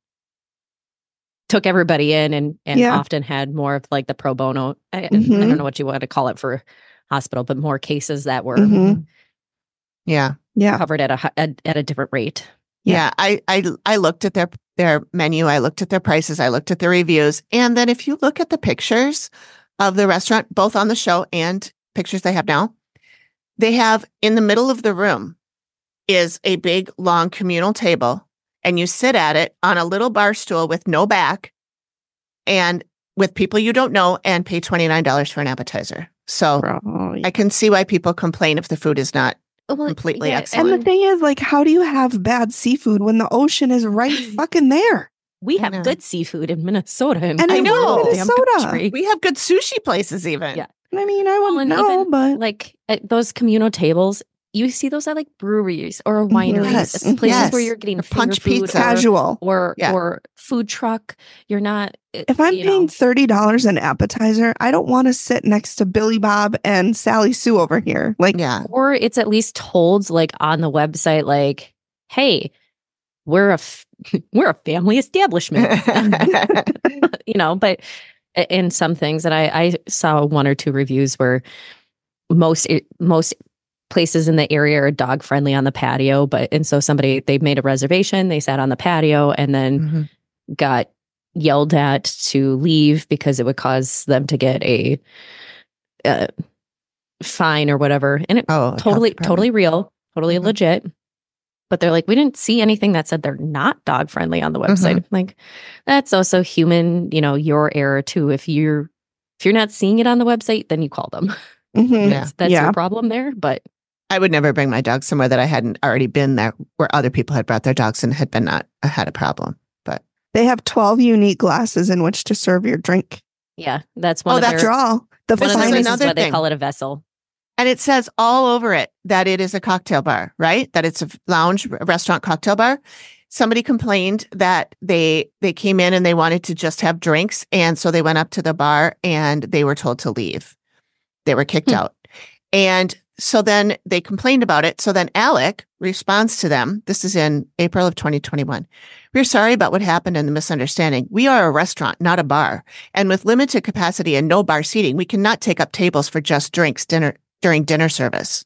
took everybody in and and Yeah. often had more of like the pro bono. I, I Mhm. don't know what you want to call it for hospital, but more cases that were Mhm. Yeah. Yeah. covered at a, hi- at at a different rate. Yeah. Yeah, I, I I looked at their their menu, I looked at their prices, I looked at the reviews, and then if you look at the pictures of the restaurant, both on the show and pictures they have now, they have in the middle of the room is a big long communal table, and you sit at it on a little bar stool with no back, and with people you don't know, and pay twenty-nine dollars for an appetizer. So Bro. I can see why people complain if the food is not. Well, Completely yeah, excellent. And the thing is, like, how do you have bad seafood when the ocean is right fucking there? we I have know. good seafood in Minnesota, and, And I in know. Minnesota. We have good sushi places even. Yeah. I mean, I Well, wouldn't and know, even, but like at those communal tables, you see those at like breweries or wineries, Yes, it's places where yes. you're getting Or punch finger food pizza. or, casual. or Yeah. or food truck. You're not. uh, If I'm you paying know, thirty dollars an appetizer, I don't want to sit next to Billy Bob and Sally Sue over here. Like, Yeah. or it's at least told like on the website, like, hey, we're a f- we're a family establishment, you know. But i- in some things that I I saw one or two reviews where most i- most places in the area are dog friendly on the patio, but and so somebody they made a reservation, they sat on the patio, and then Mhm. got yelled at to leave because it would cause them to get a, uh fine or whatever. And it Oh, health totally, department. totally real, totally Mhm. legit. But they're like, we didn't see anything that said they're not dog friendly on the website. Mhm. Like, that's also human, you know, your error too. If you're if you're not seeing it on the website, then you call them. mhm. Yeah. That's, that's Yeah. your problem there. But I would never bring my dog somewhere that I hadn't already been there, where other people had brought their dogs and had been not had a problem. But They have twelve unique glasses in which to serve your drink. yeah, that's one Oh, of that's their After all, the This one of the is reasons finest. another why they thing. call it a vessel. and it says all over it that it is a cocktail bar, right? That it's a lounge a restaurant cocktail bar. Somebody complained that they they came in and they wanted to just have drinks, and so they went up to the bar and they were told to leave. They were kicked Hmm. out. And so then they complained about it. So then Alec responds to them. This is in April of twenty twenty-one. We're sorry about what happened and the misunderstanding. We are a restaurant, not a bar. And with limited capacity and no bar seating, we cannot take up tables for just drinks dinner during dinner service.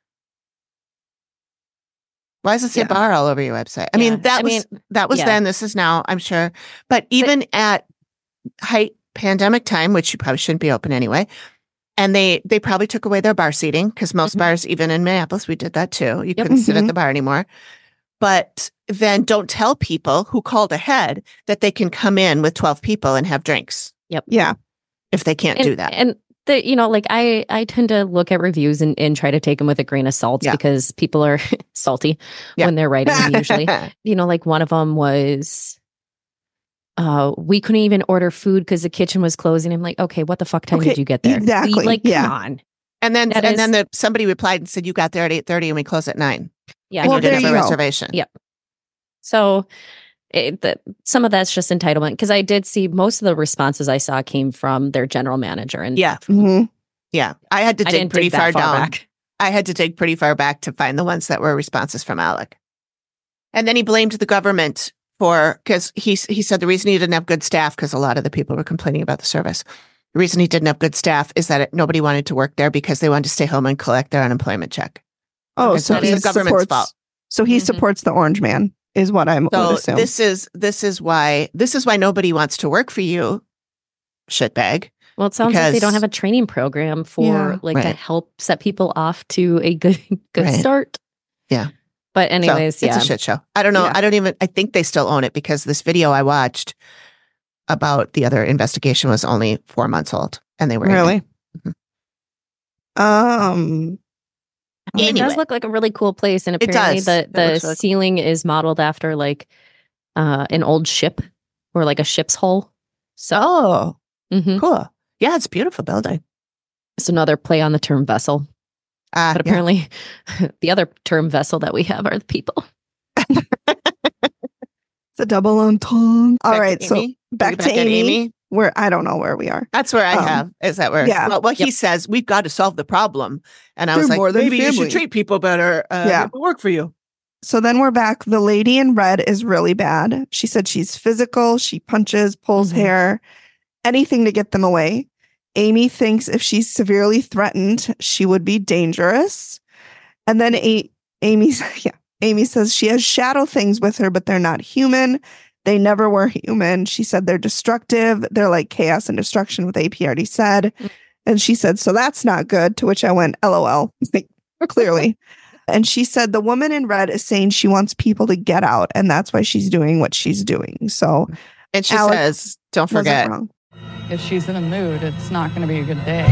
Why does it say Yeah. bar all over your website? I Yeah. mean, that I was mean, that was yeah. then. This is now, I'm sure. But even at height pandemic time, which you probably shouldn't be open anyway, and they they probably took away their bar seating because most Mhm. bars, even in Minneapolis, we did that too. You Yep. couldn't sit at Mhm. the bar anymore. But then don't tell people who called ahead that they can come in with twelve people and have drinks Yeah. if they can't and, do that. And the you know, like I I tend to look at reviews and, and try to take them with a grain of salt Yeah. because people are salty Yeah. when they're writing them usually. You know, like one of them was uh we couldn't even order food because the kitchen was closing. I'm like, okay, what the fuck time Okay, did you get there? exactly, Like, yeah. come on. and then That and is- then the, somebody replied and said, you got there at eight thirty and we close at nine. Yeah. And Well, you didn't there have a you go. reservation. Yeah. So it, the, some of that's just entitlement because I did see most of the responses I saw came from their general manager. And Yeah. Mhm. Yeah. I had to I dig didn't pretty dig that far, far down. back. I had to dig pretty far back to find the ones that were responses from Alec. And then he blamed the government for, because he, he said the reason he didn't have good staff, because a lot of the people were complaining about the service. The reason he didn't have good staff is that it, nobody wanted to work there because they wanted to stay home and collect their unemployment check. Oh, And so so he it's the government's supports. fault. So he Mhm. supports the Orange Man, is what I'm would So assume. this is this is why this is why nobody wants to work for you, shitbag. Well, it sounds like they don't because- have a training program for Yeah. like to Right. help set people off to a good good Right. start. Yeah. But anyways, so yeah. it's a shit show. I don't know. Yeah. I don't even. I think they still own it because this video I watched, about the other investigation was only four months old, and they were Really? Mhm. Um. It Anyway. does look like a really cool place, and It apparently does. the It the looks really cool. ceiling is modeled after like uh, an old ship or like a ship's hull. So Oh, mhm. cool. Yeah, it's a beautiful building. It's another play on the term vessel. Uh, But apparently, the other term vessel that we have are the people. It's a double entendre. All Back right, to so Amy? back, Are to we at Amy, where I don't know where we are. That's where I Um, have. Is that where? yeah. Well, well he Yep. says we've got to solve the problem, and I They're was like, more than maybe you family. should treat people better. Uh, Yeah. it will work for you. So then we're back. The lady in red is really bad. She said she's physical. She punches, pulls Mhm. hair, anything to get them away. Amy thinks if she's severely threatened, she would be dangerous. And then a- Amy, yeah, Amy says she has shadow things with her, but they're not human. They never were human. She said they're destructive. They're like chaos and destruction, what A P already said. Mm. And she said, so that's not good. To which I went, LOL, like, clearly. And she said the woman in red is saying she wants people to get out, and that's why she's doing what she's doing. So And she Alex says, don't wasn't forget. wrong. If she's in a mood, it's not going to be a good day.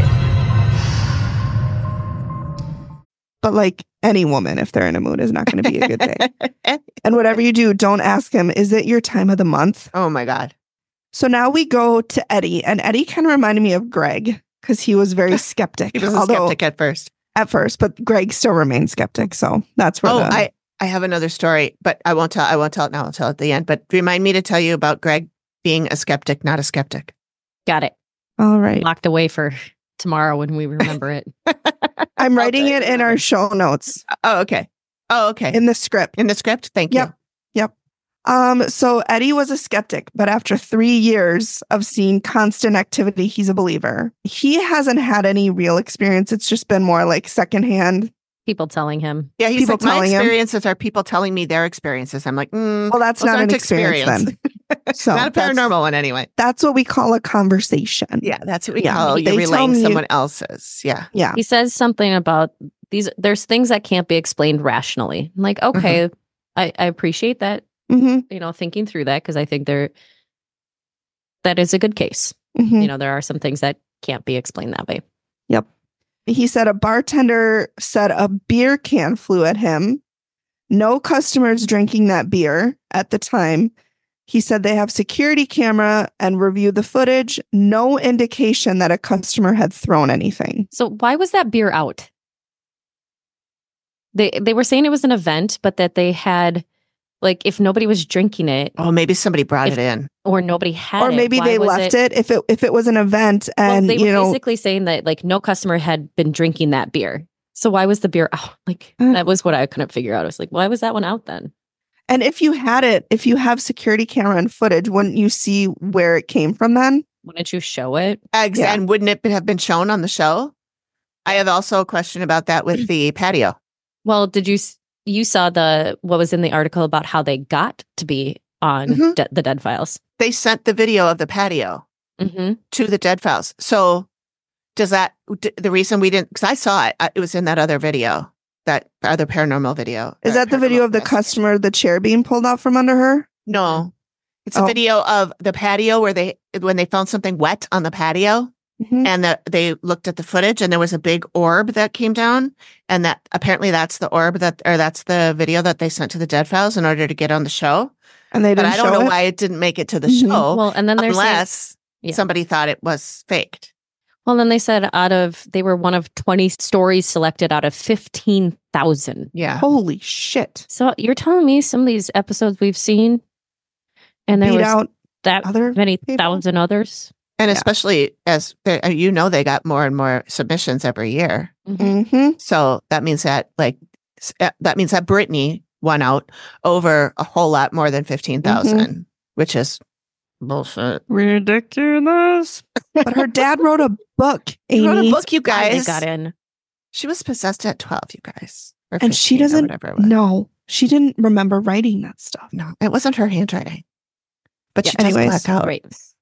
But like any woman, if they're in a mood, is not going to be a good day. And whatever you do, don't ask him, is it your time of the month? Oh my God. So now we go to Eddie, and Eddie kind of reminded me of Greg because he was very skeptic. He was a although skeptic at first. at first, but Greg still remains skeptic. So that's where Oh, the, I, I have another story, but I won't tell. I won't tell it now. I'll tell it at the end. But remind me to tell you about Greg being a skeptic, not a skeptic. Got it. all right. Locked away for tomorrow when we remember it. I'm I'll writing tell you it in another. our show notes Oh, okay. Oh, okay. in the script. In the script? Thank Yep. you. Um, so Eddie was a skeptic, but after three years of seeing constant activity, he's a believer. He hasn't had any real experience. It's just been more like secondhand. People telling him. Yeah, he's People like, my telling him. experiences are people telling me their experiences. I'm like, mm, Well, that's those not an aren't experience, then. So not a that's- paranormal one anyway. That's what we call a conversation. Yeah, that's what we Yeah, call they you're tell relaying me- someone else's. Yeah. Yeah. He says something about these. There's things that can't be explained rationally. I'm like, okay, I, I appreciate that. hmm You know, thinking through that because I think there that is a good case. hmm You know, there are some things that can't be explained that way. He said a bartender said a beer can flew at him. No customers drinking that beer at the time. He said they have security camera and reviewed the footage. No indication that a customer had thrown anything. So why was that beer out? They they were saying it was an event, but that they had like if nobody was drinking it Oh, maybe somebody brought If- it in. or nobody had Or it, maybe why they was left it? if it if it was an event and well, they you were know basically saying that like no customer had been drinking that beer. So why was the beer out? Like Mm. that was what I couldn't figure out. I was like, why was that one out then? and if you had it, if you have security camera and footage, wouldn't you see where it came from then? Wouldn't you show it? Eggs, Yeah. and wouldn't it have been shown on the show? I have also a question about that with the patio. Well, did you s- you saw the what was in the article about how they got to be on Mhm. de- the Dead Files? They sent the video of the patio Mm-hmm. to the Dead Files. So does that, d- the reason we didn't, because I saw it, I- it was in that other video, that other paranormal video. Is or that the video paranormal of the investigation. customer, the chair being pulled out from under her? No. It's a Oh. video of the patio where they, when they found something wet on the patio. Mhm. And the, they looked at the footage and there was a big orb that came down. And that apparently that's the orb that, or that's the video that they sent to the Dead Files in order to get on the show. And they But didn't I don't show know it? why it didn't make it to the Mhm. show Well, and then they're saying, unless Yeah. somebody thought it was faked. well, then they said out of they were one of twenty stories selected out of fifteen thousand. Yeah. Holy shit. So you're telling me some of these episodes we've seen, and there Beat was out that other many people? thousand others. And Yeah. especially as they- uh, you know, they got more and more submissions every year. hmm So that means that like s- uh, that means that Brittany won out over a whole lot more than fifteen thousand, which is bullshit. Ridiculous. But her dad wrote a book, She Amy. wrote a book, you Why guys. They got in. She was possessed at twelve, you guys, or And she fifteen or doesn't whatever it was. know. She didn't remember writing that stuff. No, it wasn't her handwriting, but Yeah, she does anyways, black out. Right.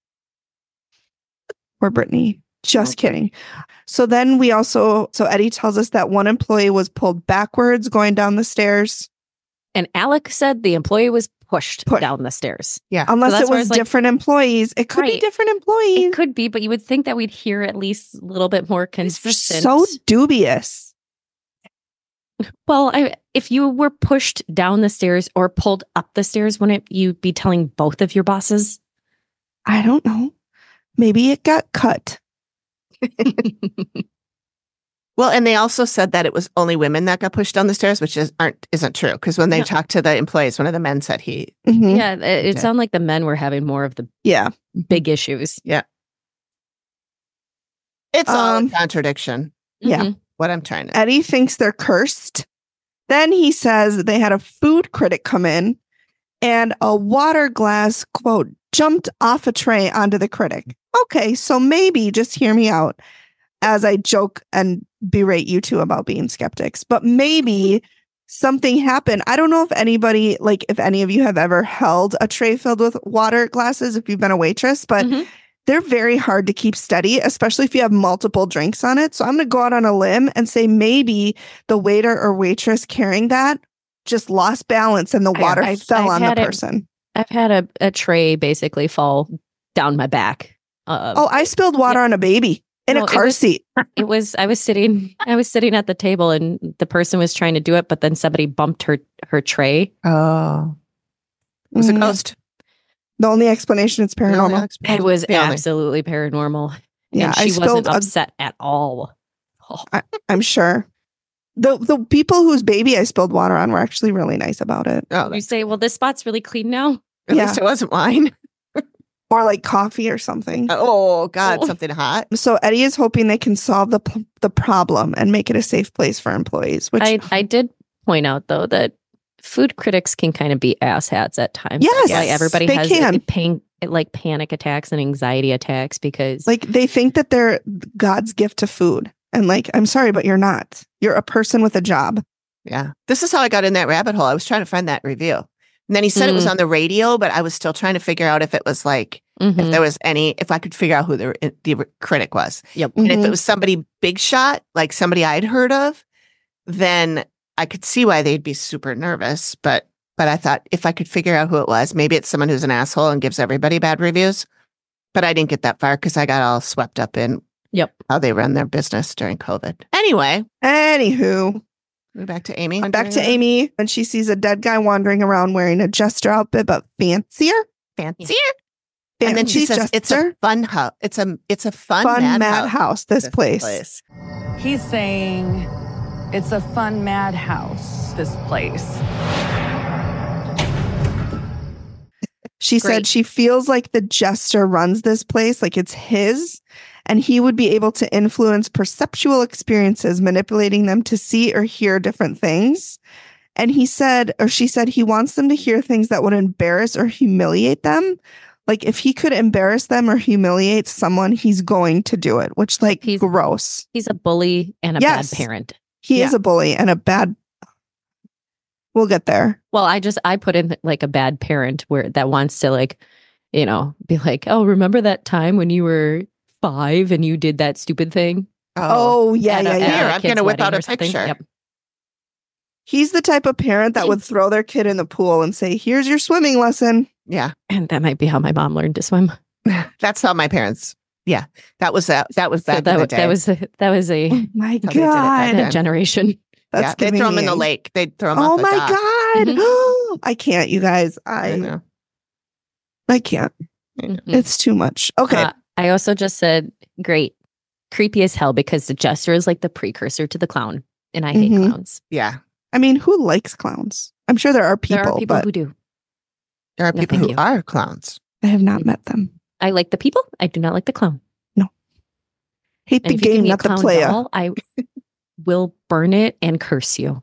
Poor Brittany. Just Okay. kidding. So then we also, so Eddie tells us that one employee was pulled backwards going down the stairs. And Alec said the employee was pushed, Push. down the stairs. Unless that's it where was it's like- different employees. It could be Right. different employees. It could be, but you would think that we'd hear at least a little bit more It's consistent. so dubious. Well, I, if you were pushed down the stairs or pulled up the stairs, wouldn't you be telling both of your bosses? I don't know. Maybe it got cut. Well, and they also said that it was only women that got pushed down the stairs, which is aren't isn't true. Because when they No. talked to the employees, one of the men said he. Mhm. Yeah, it, it Okay. sounded like the men were having more of the Yeah. big issues. It's all Um, a contradiction. Yeah. Mhm. What I'm trying to. Eddie thinks they're cursed. Then he says they had a food critic come in and a water glass, quote, jumped off a tray onto the critic. Okay, so maybe just hear me out as I joke and berate you two about being skeptics, but maybe something happened. I don't know if anybody, like, if any of you have ever held a tray filled with water glasses, if you've been a waitress, but Mhm. they're very hard to keep steady, especially if you have multiple drinks on it. So I'm going to go out on a limb and say maybe the waiter or waitress carrying that just lost balance and the I- water I've- fell I've on the had it- person. I've had a, a tray basically fall down my back. Uh, Oh, I spilled water on a baby in No, a it car was- seat. It was I was sitting I was sitting at the table and the person was trying to do it, but then somebody bumped her her tray. Oh, it was a Mm. ghost. The only explanation it's The only paranormal. explanation. It was The only. absolutely paranormal. Yeah, and I she spilled wasn't a- upset at all. Oh, I'm sure. The the people whose baby I spilled water on were actually really nice about it. Oh, you say, well, this spot's really clean now. at Yeah. least it wasn't wine. Or like coffee or something. Oh God, Oh. something hot. So Eddie is hoping they can solve the p- the problem and make it a safe place for employees, which I, I did point out though that food critics can kind of be asshats at times. Yes, That's why everybody they has can. pain, like panic attacks and anxiety attacks because like they think that they're God's gift to food. And like, I'm sorry, but you're not. You're a person with a job. Yeah, this is how I got in that rabbit hole. I was trying to find that review, and then he said it was Mm. on the radio, but I was still trying to figure out if it was like Mhm. if there was any, if I could figure out who the the critic was. Yep. And if Mhm. it was somebody big shot, like somebody I'd heard of, then I could see why they'd be super nervous. But but I thought if I could figure out who it was, maybe it's someone who's an asshole and gives everybody bad reviews. But I didn't get that far because I got all swept up in Yep. how they run their business during COVID. Anyway, Anywho, we're back to Amy. back to Amy when she sees a dead guy wandering around wearing a jester outfit, but fancier. Fancier. And then she Fancy says it's a jester. fun house. It's a it's a fun, fun mad, madhouse. house. This, place. He's saying it's a fun madhouse, this place. She said Great. she feels like the jester runs this place, like it's his, and he would be able to influence perceptual experiences, manipulating them to see or hear different things. And he said, or she said, he wants them to hear things that would embarrass or humiliate them. Like if he could embarrass them or humiliate someone, he's going to do it, which like He's- gross. He's a bully and a Yes. bad parent. He Yeah. is a bully and a bad. We'll get there. Well, I just I put in like a bad parent where that wants to like, you know, be like, oh, remember that time when you were five and you did that stupid thing? Oh, yeah, at yeah, a- yeah. at Here, a I'm kid's gonna whip wedding out a or something? picture. Yep. He's the type of parent that would throw their kid in the pool and say, "Here's your swimming lesson." Yeah, And that might be how my mom learned to swim. that's how my parents. Yeah, that was that. That was So back that, in the wa- day. that was a, that was a Oh my How they did it back god, then. that generation. that's yeah, they'd giving throw them me in the ang- lake. They'd throw them Oh off the my dock. god, Mhm. I can't, you guys. I I know. I can't. Mhm. It's too much. Okay, Uh, I also just said, great, creepy as hell because the jester is like the precursor to the clown, and I hate Mhm. clowns. Yeah, I mean, who likes clowns? I'm sure there are people, there are people but who do. there are No, people thank who you. are clowns. I have not met them. I like the people. I do not like the clown. Hate And the if you give game, me a not the clown player. doll, I will burn it and curse you.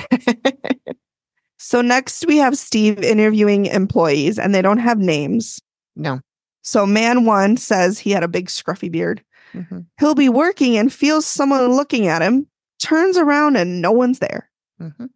So next we have Steve interviewing employees, and they don't have names. No. So man one says he had a big scruffy beard. Mhm, He'll be working and feels someone looking at him, turns around and no one's there. mhm.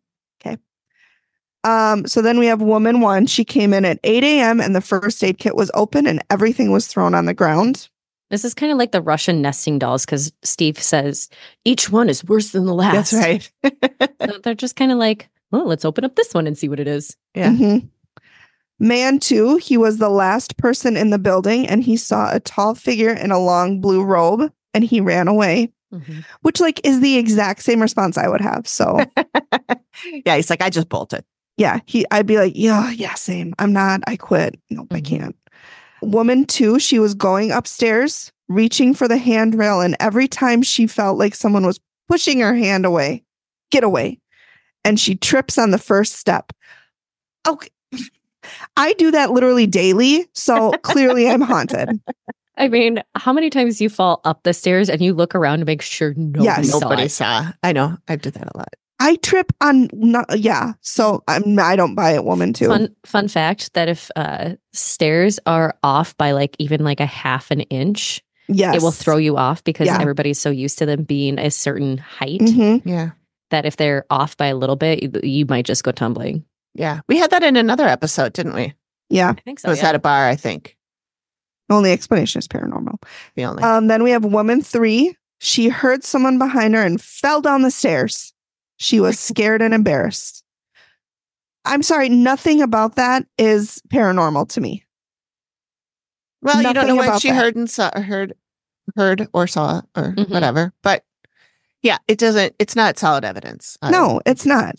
Um, so then we have woman one. She came in at eight a.m. and the first aid kit was open and everything was thrown on the ground. This is kind of like the Russian nesting dolls because Steve says each one is worse than the last. That's right. So they're just kind of like, well, let's open up this one and see what it is. Yeah. Mhm. Man two, he was the last person in the building and he saw a tall figure in a long blue robe and he ran away, Mm-hmm. which like is the exact same response I would have. So yeah, he's like, I just bolted. yeah, he, I'd be like, yeah, yeah, same. I'm not, I quit. Nope, Mm-hmm. I can't. Woman two, she was going upstairs, reaching for the handrail. And every time she felt like someone was pushing her hand away, get away. And she trips on the first step. Okay. I do that literally daily. So clearly I'm haunted. I mean, how many times do you fall up the stairs and you look around to make sure nobody Yes. saw Nobody it? saw. I know. I did that a lot. I trip on, not, yeah. So I'm, I don't buy it, woman too. Fun fun fact that if uh, stairs are off by like even like a half an inch, Yes. it will throw you off because Yeah. everybody's so used to them being a certain height Mhm. Yeah. that if they're off by a little bit, you, you might just go tumbling. Yeah. We had that in another episode, didn't we? Yeah. I think so. It was yeah. at a bar, I think. Only explanation is paranormal. The only. Um, then we have woman three. She heard someone behind her and fell down the stairs. She was scared and embarrassed. I'm sorry, nothing about that is paranormal to me. well, you don't nothing know what about she that. heard and saw, heard, heard or saw or Mhm. whatever. But yeah, it doesn't. It's not solid evidence. I- No, it's not.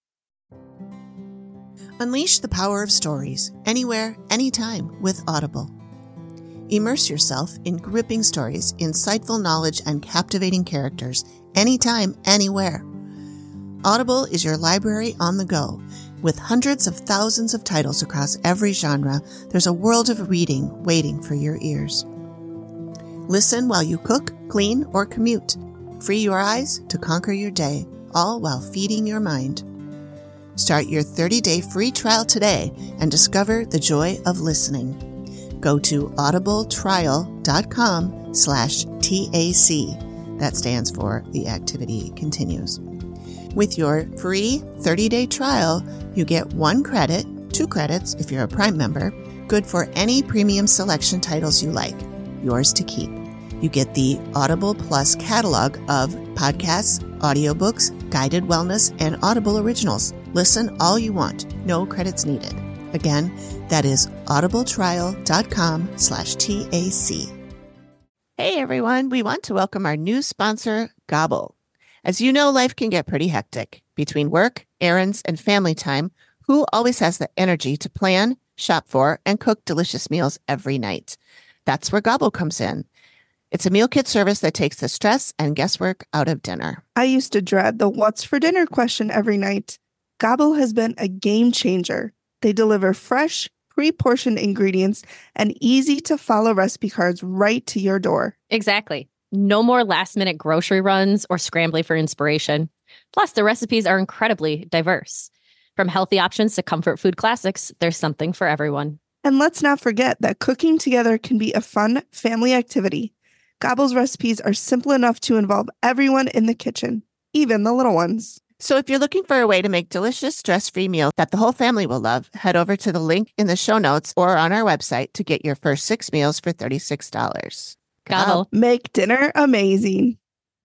Unleash the power of stories anywhere, anytime with Audible. Immerse yourself in gripping stories, insightful knowledge, and captivating characters anytime, anywhere. Audible is your library on the go. With hundreds of thousands of titles across every genre, there's a world of reading waiting for your ears. Listen while you cook, clean, or commute. Free your eyes to conquer your day, all while feeding your mind. Start your thirty-day free trial today and discover the joy of listening. Go to audibletrial.com slash TAC. That stands for The Activity Continues. With your free thirty-day trial, you get one credit, two credits if you're a Prime member, good for any premium selection titles you like, yours to keep. You get the Audible Plus catalog of podcasts, audiobooks, guided wellness, and Audible originals. Listen all you want, no credits needed. Again, that is audibletrial.com slash TAC. Hey everyone, we want to welcome our new sponsor, Gobble. As you know, life can get pretty hectic. Between work, errands, and family time, who always has the energy to plan, shop for, and cook delicious meals every night? That's where Gobble comes in. It's a meal kit service that takes the stress and guesswork out of dinner. I used to dread the what's for dinner question every night. Gobble has been a game changer. They deliver fresh, pre-portioned ingredients and easy to follow recipe cards right to your door. Exactly. No more last minute grocery runs or scrambling for inspiration. Plus, the recipes are incredibly diverse. From healthy options to comfort food classics, there's something for everyone. And let's not forget that cooking together can be a fun family activity. Gobble's recipes are simple enough to involve everyone in the kitchen, even the little ones. So if you're looking for a way to make delicious, stress-free meals that the whole family will love, head over to the link in the show notes or on our website to get your first six meals for thirty-six dollars. Gobble. Make dinner amazing.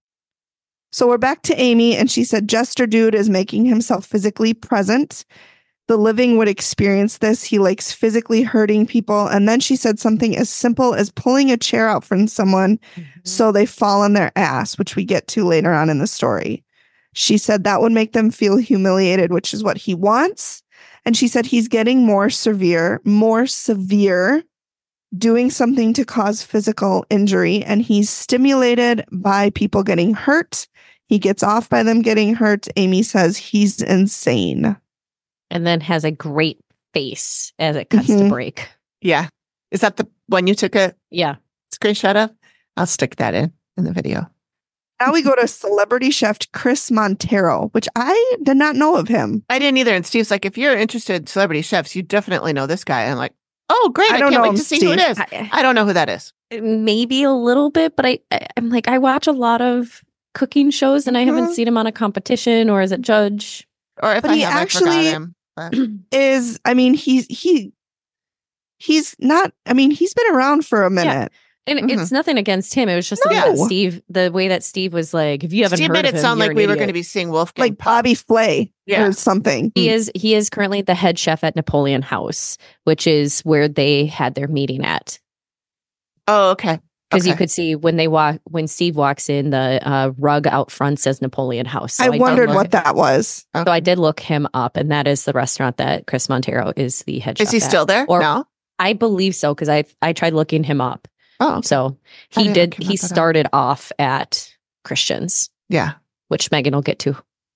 So we're back to Amy, and she said Jester Dude is making himself physically present. The living would experience this. He likes physically hurting people. And then she said something as simple as pulling a chair out from someone Mm-hmm. so they fall on their ass, which we get to later on in the story. She said that would make them feel humiliated, which is what he wants. And she said he's getting more severe, more severe, doing something to cause physical injury. And he's stimulated by people getting hurt. He gets off by them getting hurt. Amy says he's insane. And then has a great face as it cuts to Mhm. break. Yeah. Is that the one you took a Yeah. screenshot of? I'll stick that in in the video. Now we go to celebrity chef Chris Montero, which I did not know of him. I didn't either. And Steve's like, if you're interested in celebrity chefs, you definitely know this guy. And I'm like, oh, great. I I, don't can't know wait him, to see who it Steve. is. I, I don't know who that is. maybe a little bit, but I, I I'm like I watch a lot of cooking shows and I haven't Mhm. seen him on a competition or as a judge. Or if But I he have, I actually- forgot him. But Is I mean he's he he's not I mean he's been around for a minute. And Mhm. it's nothing against him. It was just the way No. that Steve, the way that Steve was like, if you haven't Steve heard made of it him, sound you're like an we were idiot. going to be seeing Wolfgang Like Puck. Bobby Flay Yeah. or something. He is he is currently the head chef at Napoleon House, which is where they had their meeting at. Oh, okay. Because you Okay. could see when they walk when Steve walks in, the uh, rug out front says Napoleon House. So I did wondered look- what that was. Okay. So I did look him up, and that is the restaurant that Chris Montero is the head chef. Is he at. still there? Or- no. I believe so because I I tried looking him up. Oh, okay. So I he didn't did. look him He up at all. started off at Christians, Yeah. which Megan will get to.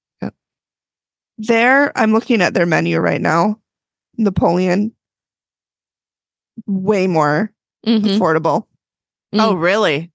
There, I'm looking at their menu right now. Napoleon, way more Mhm. affordable. Mm. Oh, really?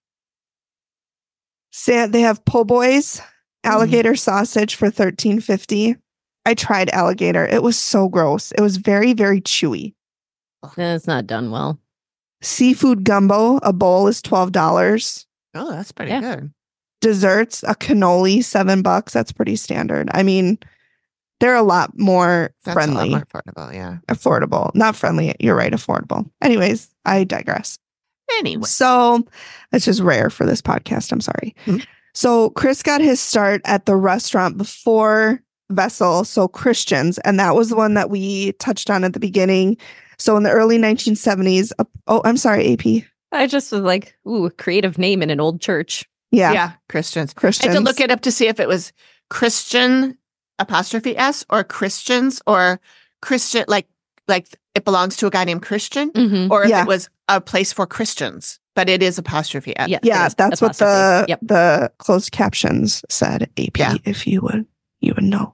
Sa- they have po' boys, alligator sausage for thirteen fifty. I tried alligator. It was so gross. It was very, very chewy. It's not done well. Seafood gumbo, a bowl is twelve dollars. Oh, that's pretty Yeah. good. Desserts, a cannoli, seven bucks. That's pretty standard. I mean, they're a lot more That's friendly, a lot more affordable. Yeah. affordable. Not friendly. You're right, affordable. Anyways, I digress. Anyway. So it's just rare for this podcast. I'm sorry. Mhm. So Chris got his start at the restaurant before Vessel, so Christians, and that was the one that we touched on at the beginning. So in the early nineteen seventies, uh, oh, I'm sorry, A P. I just was like, ooh, creative name in an old church. Yeah, Yeah. Christians. I Christians. had to look it up to see if it was Christian apostrophe S or Christians or Christian, like, like it belongs to a guy named Christian, Mm-hmm. or if Yeah. it was a place for Christians, but it is apostrophe S. Yeah. Yeah, There's that's what the apostrophe. Yep. the closed captions said. A P, Yeah. if you would, you would know.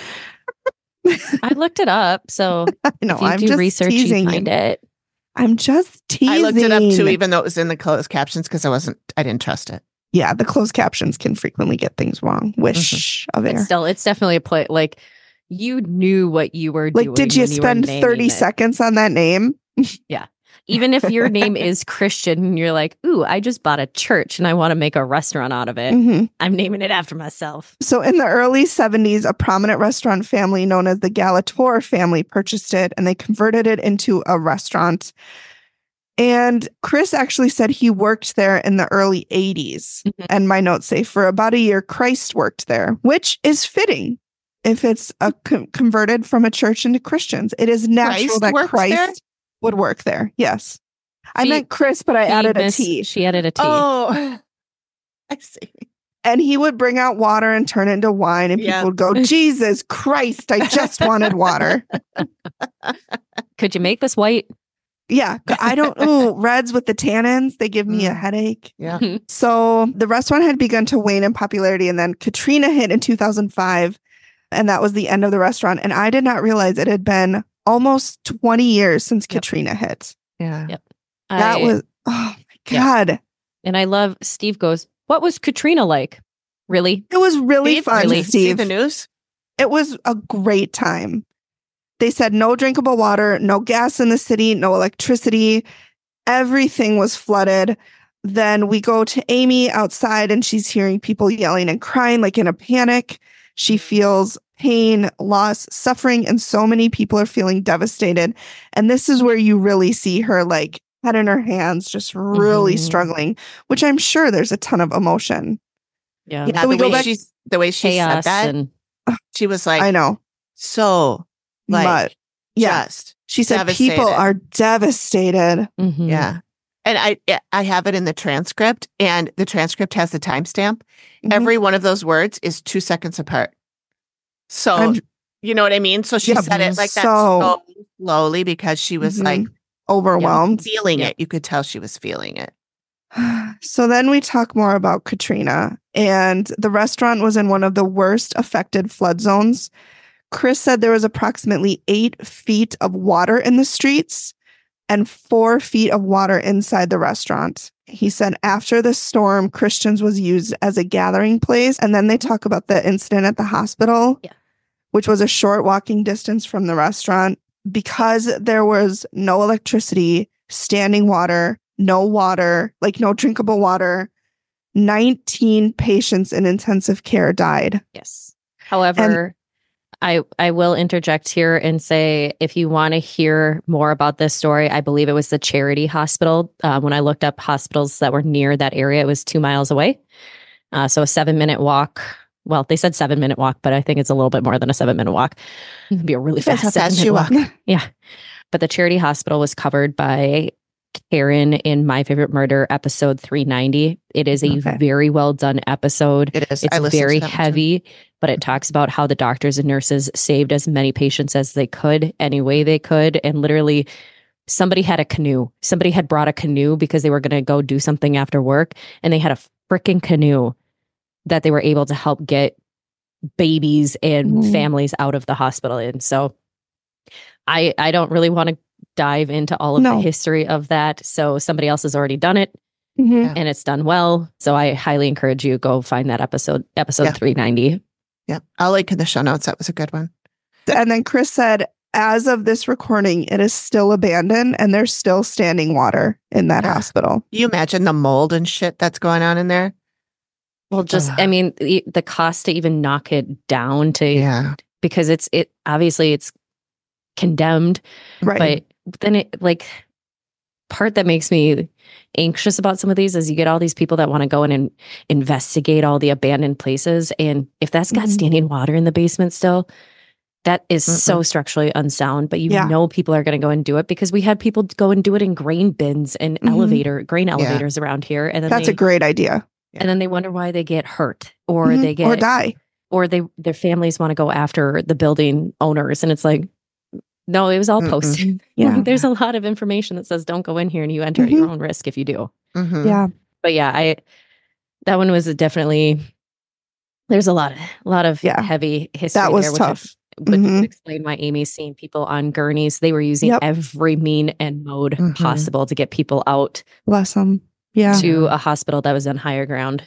I looked it up, so No, if you I'm do just research, teasing you find you. it. I'm just teasing. I looked it up too, even though it was in the closed captions, because I wasn't, I didn't trust it. Yeah, the closed captions can frequently get things wrong. Wish of But air. still, it's definitely a play. Like you knew what you were doing. Like, did you when were spend naming thirty it. seconds on that name? Even if your name is Christian and you're like, ooh, I just bought a church and I want to make a restaurant out of it. Mhm. I'm naming it after myself. So in the early seventies, a prominent restaurant family known as the Galator family purchased it and they converted it into a restaurant. And Chris actually said he worked there in the early eighties. Mhm. And my notes say for about a year, Christ worked there, which is fitting. If it's a con- converted from a church into Christians, it is natural Christ that works Christ there? would work there. Yes. I She- meant Chris, but I She added a miss- T. She added a T. Oh, I see. And he would bring out water and turn it into wine. And Yeah. people would go, Jesus Christ, I just wanted water. Could you make this white? Yeah. I don't, ooh, reds with the tannins, they give me a Mm. headache. Yeah. So the restaurant had begun to wane in popularity. And then Katrina hit in two thousand five. And that was the end of the restaurant. And I did not realize it had been almost twenty years since Yep. Katrina hit. Yeah. Yep. That I- was, oh my Yeah. God. And I love Steve goes, what was Katrina like? Really? It was really Steve, fun, did you see Steve. the news? It was a great time. They said no drinkable water, no gas in the city, no electricity. Everything was flooded. Then we go to Amy outside and she's hearing people yelling and crying like in a panic. She feels pain, loss, suffering, and so many people are feeling devastated. And this is where you really see her like head in her hands, just really Mhm. struggling, which I'm sure there's a ton of emotion. Yeah. Yeah. So we the go way back- she, the way she said Chaos that, and she was like, I know. so, like, but yeah, just, she said people devastated. are devastated. Mhm. yeah. And I, I have it in the transcript, and the transcript has the timestamp. Mhm. Every one of those words is two seconds apart. So, I'm- you know what I mean? So she Yeah, said it like that so- so slowly because she was Mhm. like overwhelmed. feeling Yeah. it. You could tell she was feeling it. So then we talk more about Katrina, and the restaurant was in one of the worst affected flood zones. Chris said there was approximately eight feet of water in the streets and four feet of water inside the restaurant. He said after the storm, Christians was used as a gathering place. And then they talk about the incident at the hospital, Yeah. which was a short walking distance from the restaurant. Because there was no electricity, standing water, no water, like no drinkable water, nineteen patients in intensive care died. Yes. However, I, I will interject here and say, if you want to hear more about this story, I believe it was the Charity Hospital. Uh, when I looked up hospitals that were near that area, it was two miles away. Uh, so a seven minute walk. Well, they said seven minute walk, but I think it's a little bit more than a seven minute walk. It'd be a really Depends fast, how fast seven you minute walk. walk. Yeah. But the Charity Hospital was covered by Karen in My Favorite Murder, episode three ninety. It is a Okay. very well done episode. It is. It's I listened to very that one, too. heavy, but it talks about how the doctors and nurses saved as many patients as they could, any way they could. And literally, somebody had a canoe. Somebody had brought a canoe because they were going to go do something after work. And they had a freaking canoe that they were able to help get babies and Mm. families out of the hospital in. So I, I don't really want to dive into all of No. the history of that. So somebody else has already done it Mhm. Yeah. and it's done well. So I highly encourage you go find that episode, episode Yeah. three ninety. Yeah. I'll link in the show notes. That was a good one. And then Chris said, as of this recording, it is still abandoned and there's still standing water in that Yeah. hospital. You imagine the mold and shit that's going on in there? Well, just, I Ugh. mean, the, the cost to even knock it down to, Yeah. because it's, it obviously it's condemned, Right. but then it like part that makes me anxious about some of these is you get all these people that want to go in and investigate all the abandoned places. And if that's got Mhm. standing water in the basement still, that is so structurally unsound, but you Yeah. know people are going to go and do it because we had people go and do it in grain bins and Mhm. elevator, grain elevators around here. And then That's they, a great idea. and then they wonder why they get hurt or Mhm. they get or die. or they their families want to go after the building owners. And it's like, no, it was all Mm-mm. posted. Yeah. Like, there's a lot of information that says don't go in here and you enter at your own risk if you do. Mhm. Yeah. But yeah, I that one was definitely there's a lot of a lot of Yeah. heavy history That was there, which tough. is- which Mhm. would explain why Amy's seeing people on gurneys. They were using Yep. every mean and mode Mhm. possible to get people out Bless them. Yeah. to a hospital that was on higher ground.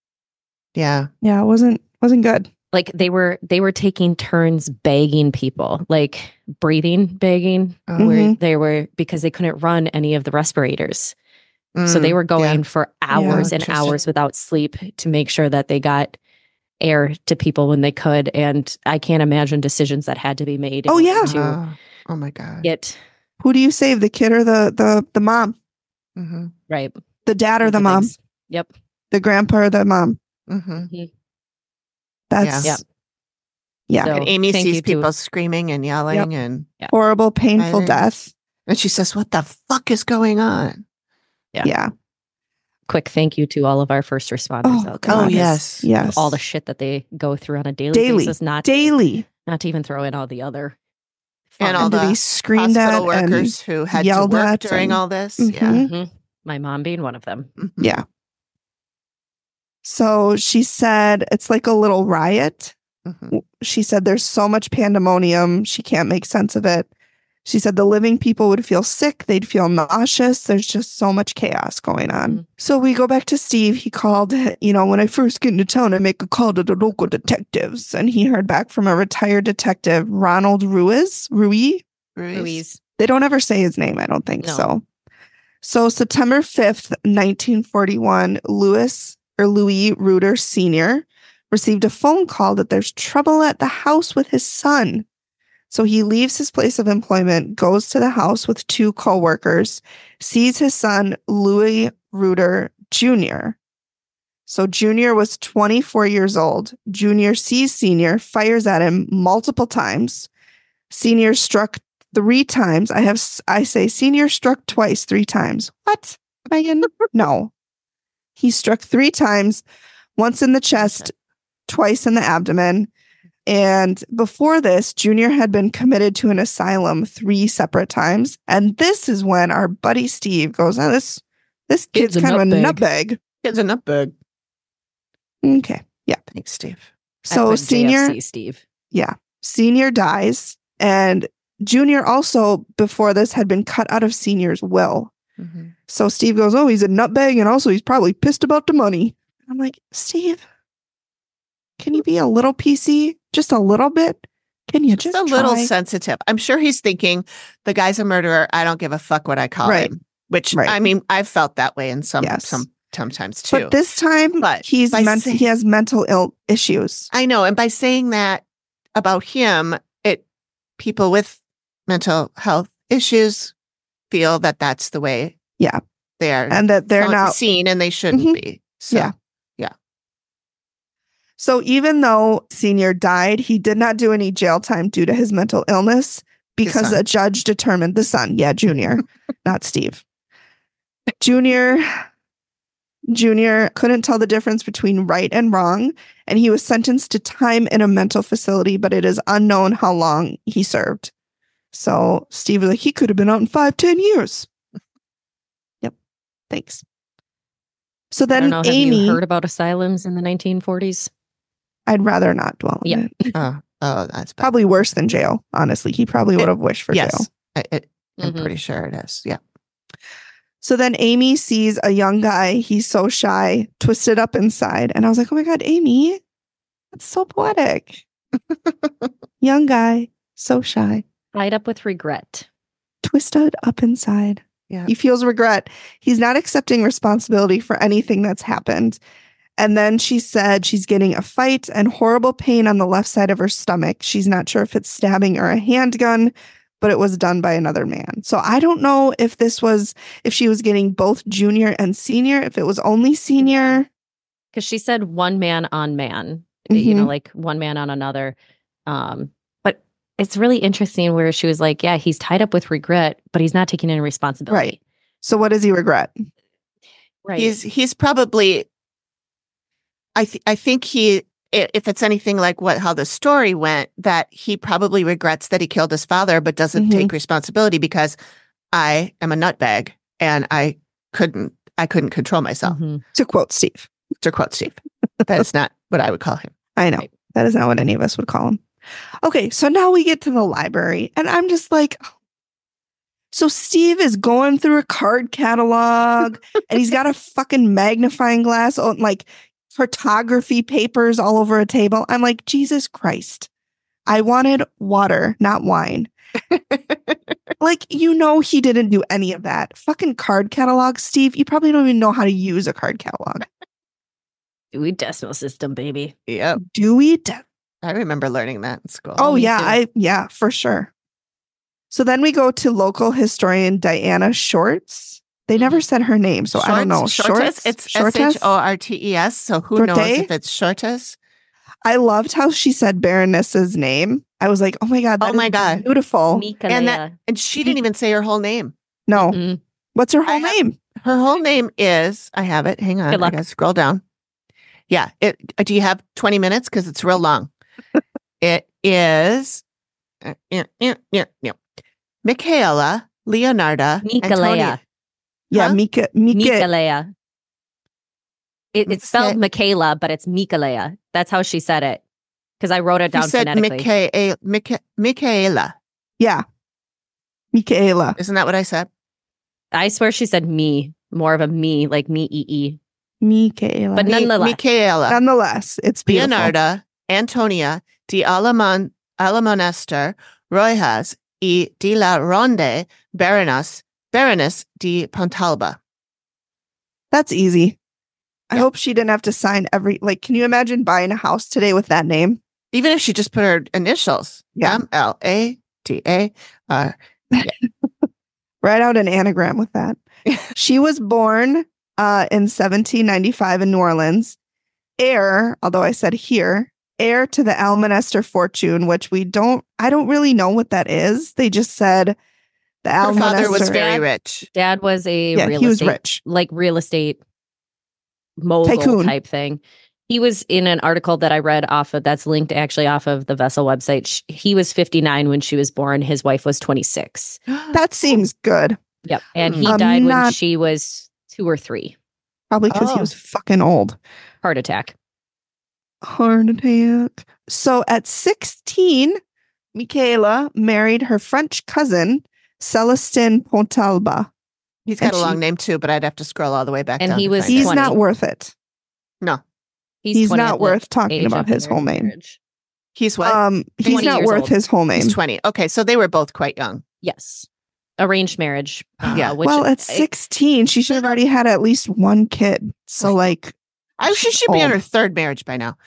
Yeah. Yeah. It wasn't wasn't good. Like they were they were taking turns bagging people, like breathing bagging, Oh. where Mhm. they were because they couldn't run any of the respirators. So they Mm, were going yeah. for hours and Interesting. hours without sleep to make sure that they got air to people when they could. And I can't imagine decisions that had to be made. in Oh, order yeah. To Oh, oh my God. get Who do you save, the kid or the the the mom? Mm-hmm. right. The dad or Kinds the of mom? things. Yep. The grandpa or the mom? Mm-hmm. That's Yeah. yeah. So And Amy thank sees you to- people screaming and yelling, and horrible, painful Right. death. and she says, "What the fuck is going on?" Yeah. Yeah. Quick thank you to all of our first responders Oh, out there. Oh God. yes, Yes. All the shit that they go through on a daily, Daily. basis, not daily. not to even throw in all the other And fun- all And to the be screamed at hospital and workers who had to yelled work at during and- all this. Mhm. Yeah. Mhm. My mom being one of them. Mhm. Yeah. So she said it's like a little riot. Mhm. She said there's so much pandemonium. She can't make sense of it. She said the living people would feel sick. They'd feel nauseous. There's just so much chaos going on. Mhm. So we go back to Steve. He called, you know, when I first get into town, I make a call to the local detectives. And he heard back from a retired detective, Ronald Ruiz. Rui? Ruiz. Louise. They don't ever say his name, I don't think No. so. So September fifth, nineteen forty-one, Louis or Louis Reuter Senior received a phone call that there's trouble at the house with his son. So he leaves his place of employment, goes to the house with two co-workers, sees his son, Louis Reuter Junior So Junior was twenty-four years old. Junior sees Senior, fires at him multiple times. Senior struck three times. I have, s- I say Senior struck twice, three times. What, Megan? No. He struck three times, once in the chest, twice in the abdomen. And before this, Junior had been committed to an asylum three separate times. And this is when our buddy Steve goes, oh, this, this kid's, Kid's a kind of a nutbag." nutbag. Kids a nutbag. Okay. Yeah. Thanks, Steve. So Epic Senior, J F C Steve. yeah, Senior dies. And Junior also, before this, had been cut out of Senior's will. Mm-hmm. So Steve goes, oh, he's a nutbag, and also he's probably pissed about the money. I'm like, Steve, can you be a little P C? Just a little bit? Can you Just just, a little try? sensitive. I'm sure he's thinking, the guy's a murderer. I don't give a fuck what I call Right. him. Which Right. I mean, I've felt that way in some Yes. some sometimes too. But this time, But he's by ment- say- he has mental ill issues. I know, and by saying that, about him, it people with mental health issues feel that that's the way Yeah. they are And that they're felt- not. seen, and they shouldn't Mhm. be. So, Yeah. So even though Senior died, he did not do any jail time due to his mental illness because son. a judge determined the son, yeah, Junior, not Steve. Junior Junior couldn't tell the difference between right and wrong, and he was sentenced to time in a mental facility, but it is unknown how long he served. So Steve was like, he could have been out in five, ten years. Yep. Thanks. So I then don't know. Have Amy, you heard about asylums in the nineteen forties? I'd rather not dwell on Yeah. it. oh, oh, that's bad. Probably worse than jail, honestly. He probably would have wished for jail. Yes, I, it, I'm Mhm. pretty sure it is. Yeah. So then Amy sees a young guy. He's so shy, twisted up inside. And I was like, oh my God, Amy, that's so poetic. Young guy, so shy, Tied up with regret. twisted up inside. Yeah. He feels regret. He's not accepting responsibility for anything that's happened. And then she said she's getting a fight and horrible pain on the left side of her stomach. She's not sure if it's stabbing or a handgun, but it was done by another man. So I don't know if this was, if she was getting both Junior and Senior, if it was only Senior. Because she said one man on man, you know, like one man on another. Um, but it's really interesting where she was like, yeah, he's tied up with regret, but he's not taking any responsibility. Right. So what does he regret? Right. He's he's probably. I th- I think he, i- if it's anything like what how the story went, that he probably regrets that he killed his father, but doesn't Mhm. take responsibility because I am a nutbag and I couldn't I couldn't control myself. Mhm. To quote Steve. To quote Steve, that is not what I would call him. I know. That is not what any of us would call him. Okay, so now we get to the library, and I'm just like, oh. So Steve is going through a card catalog, and he's got a fucking magnifying glass on like photography papers all over a table. I'm like, Jesus Christ. I wanted water, not wine. Like, you know, he didn't do any of that. Fucking card catalog, Steve. You probably don't even know how to use a card catalog. Dewey Decimal System, baby. Yep, Do we? De- I remember learning that in school. Oh, me yeah. too. I yeah, for sure. So then we go to local historian Diana Shorts. They never said her name, so I don't know. Shortes? Shorts? It's S Shortes? H O R T E S. So who knows Shorte? if it's Shortes? I loved how she said Baroness's name. I was like, oh my God. Oh that my is God. Beautiful. Mika And Leia. that, and she didn't even say her whole name. No. Mm. What's her I whole have- name? Her whole name is, I have it. Hang on. Good luck. I gotta scroll down. Yeah. It, uh, do you have twenty minutes? Because it's real long. It is uh, yeah, yeah, yeah, yeah. Michaela Leonarda Mika Antonia. Leia. Yeah, Huh? Mika. Mika. Mika Leia. It, Let's it's spelled say- Michaela, but it's Mika Leia. That's how she said it. Because I wrote it She down said phonetically. Michaela, Micha- Michaela. Yeah. Michaela. Isn't that what I said? I swear she said me, more of a me, like me, E E. Michaela. But Mi- nonetheless. Michaela Nonetheless, it's beautiful. Leonarda Antonia de Alamon, Alamonester Rojas y de la Ronde Baroness, Baroness de Pontalba. That's easy. I Yeah. hope she didn't have to sign every, like, can you imagine buying a house today with that name? Even if she just put her initials, Yeah. M L A T A R. Write out an anagram with that. She was born uh, in seventeen ninety-five in New Orleans, heir, although I said here, heir to the Almonester fortune, which we don't, I don't really know what that is. They just said the Her father was Almonester. very rich. Dad was a Yeah, real he was estate, rich. like real estate mogul Tycoon. type thing. He was in an article that I read off of, that's linked actually off of the Vessel website. Sh- He was fifty-nine when she was born. His wife was twenty-six. That seems good. Yep. And he I'm died when not- she was two or three. Probably because he Oh. was fucking old. Heart attack. Heart attack. So at sixteen, Michaela married her French cousin, Celestin Pontalba. He's got And a she- long name too, but I'd have to scroll all the way back And down. he to was find it. He's twenty. not worth it. No, He's, twenty not at the worth talking age about of his their whole name. marriage. he's what? Um, he's twenty not years worth old. his whole name. He's twenty. Okay, so they were both quite young. Yes. Arranged marriage. Uh, Yeah. Which well, at I- sixteen, she should have already had at least one kid. So, like, I she should be on old. her third marriage by now.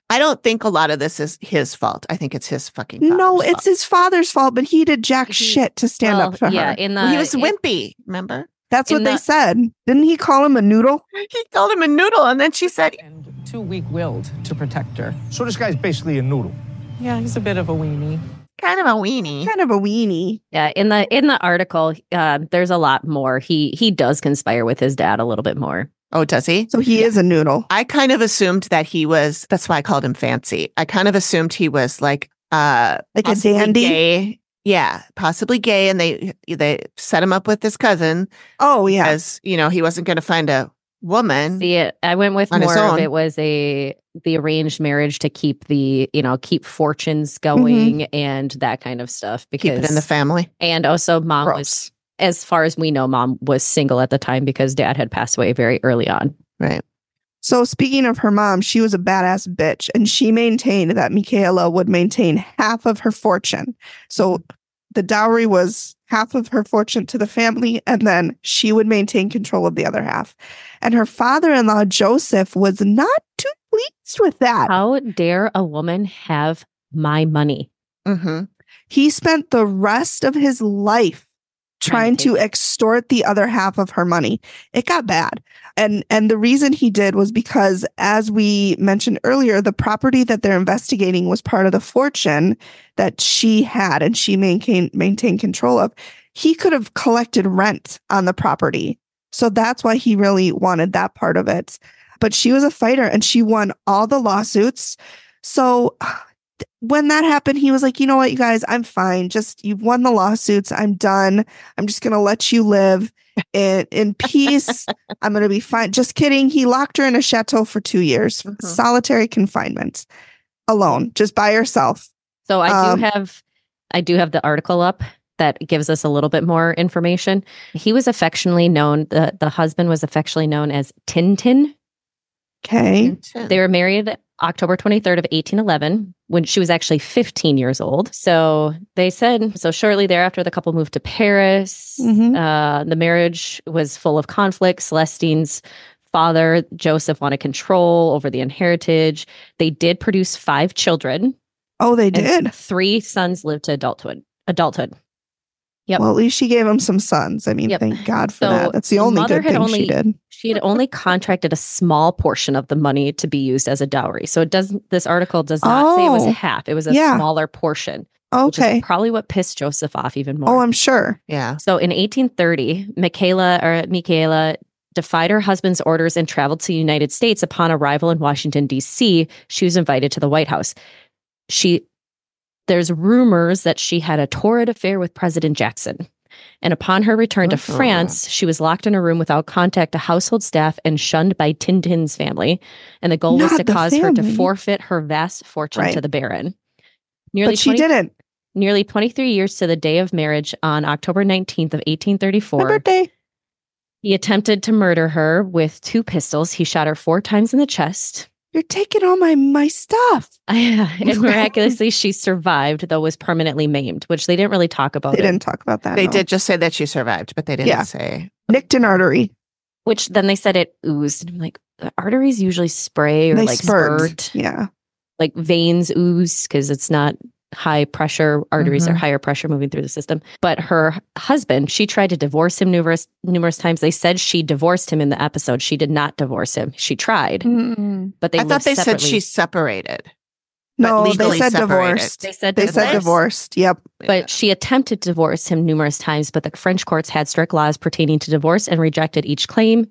I don't think a lot of this is his fault. I think it's his fucking father's No, fault. it's his father's fault, but he did jack He- shit to stand well, up for yeah, her. in the Well, he was in- wimpy, remember? That's in what they the- said. Didn't he call him a noodle? He called him a noodle, and then she said, And too weak-willed to protect her. So this guy's basically a noodle. Yeah, he's a bit of a weenie. kind of a weenie. Kind of a weenie. Yeah, in the in the article, uh, there's a lot more. He he does conspire with his dad a little bit more. Oh, does he? So he is a noodle. I kind of assumed that he was, that's why I called him fancy. I kind of assumed he was like, uh, Like a possibly dandy? gay. Yeah, possibly gay. And they, they set him up with his cousin Oh, yeah. as, you know, he wasn't going to find a woman. See, it, I went with On his more of own. it was a the arranged marriage to keep the you know keep fortunes going and that kind of stuff because Keep it in the family. and also mom Gross. was, as far as we know, mom was single at the time because dad had passed away very early on. Right. So speaking of her mom, she was a badass bitch, and she maintained that Michaela would maintain half of her fortune. So the dowry was half of her fortune to the family, and then she would maintain control of the other half. And her father-in-law, Joseph, was not too pleased with that. How dare a woman have my money? Mm-hmm. He spent the rest of his life trying Trying to to take extort the other half of her money. It got bad. And and the reason he did was because, as we mentioned earlier, the property that they're investigating was part of the fortune that she had and she maintained maintained control of. He could have collected rent on the property. So that's why he really wanted that part of it. But she was a fighter and she won all the lawsuits. So when that happened, he was like, you know what, you guys, I'm fine. Just, you've won the lawsuits. I'm done. I'm just going to let you live in, in peace. I'm going to be fine. Just kidding. He locked her in a chateau for two years, Mhm. solitary confinement, alone, just by herself. So I Um, do have I do have the article up that gives us a little bit more information. He was affectionately known, the, the husband was affectionately known as Tintin. Okay. They were married October twenty-third of eighteen eleven when she was actually fifteen years old. So they said, so shortly thereafter, the couple moved to Paris. Mhm. Uh, the marriage was full of conflict. Celestine's father, Joseph, wanted control over the inheritance. They did produce five children. Oh, they and did. Three sons lived to adulthood. Adulthood. Yep. Well, at least she gave him some sons. I mean, Yep. thank God for So that. That's the the only mother good had thing only- she did. She had only contracted a small portion of the money to be used as a dowry. So it doesn't. This article does not say it was Oh. half. It was a Yeah. smaller portion, which Okay. is probably what pissed Joseph off even more. Oh, I'm sure. Yeah. So in eighteen thirty, Michaela or Michaela defied her husband's orders and traveled to the United States. Upon arrival in Washington, D C, she was invited to the White House. She, there's rumors that she had a torrid affair with President Jackson. And upon her return to Uh-huh. France, she was locked in a room without contact to household staff and shunned by Tintin's family. And the goal was Not to the cause her to family. forfeit her vast fortune Right. to the Baron. Nearly But she 20 didn't. Nearly twenty-three years to the day of marriage on October nineteenth of eighteen My thirty-four. birthday. He attempted to murder her with two pistols. He shot her four times in the chest. You're taking all my my stuff. And miraculously, she survived, though was permanently maimed, which they didn't really talk about. They it. didn't talk about that. They no. did just say that she survived, but they didn't Yeah. say. Nicked an artery. Which then they said it oozed. And I'm like, the arteries usually spray or They like spurred. spurt, Yeah. like veins ooze because it's not high pressure. Arteries Mhm. are higher pressure moving through the system. But her husband, she tried to divorce him numerous numerous times. They said she divorced him in the episode. She did not divorce him. She tried, Mm-mm. but they I thought lived they said separately. she separated. No, they legally said separated. divorced. They said They divorce. said divorced. Yep. But she attempted to divorce him numerous times, but the French courts had strict laws pertaining to divorce and rejected each claim.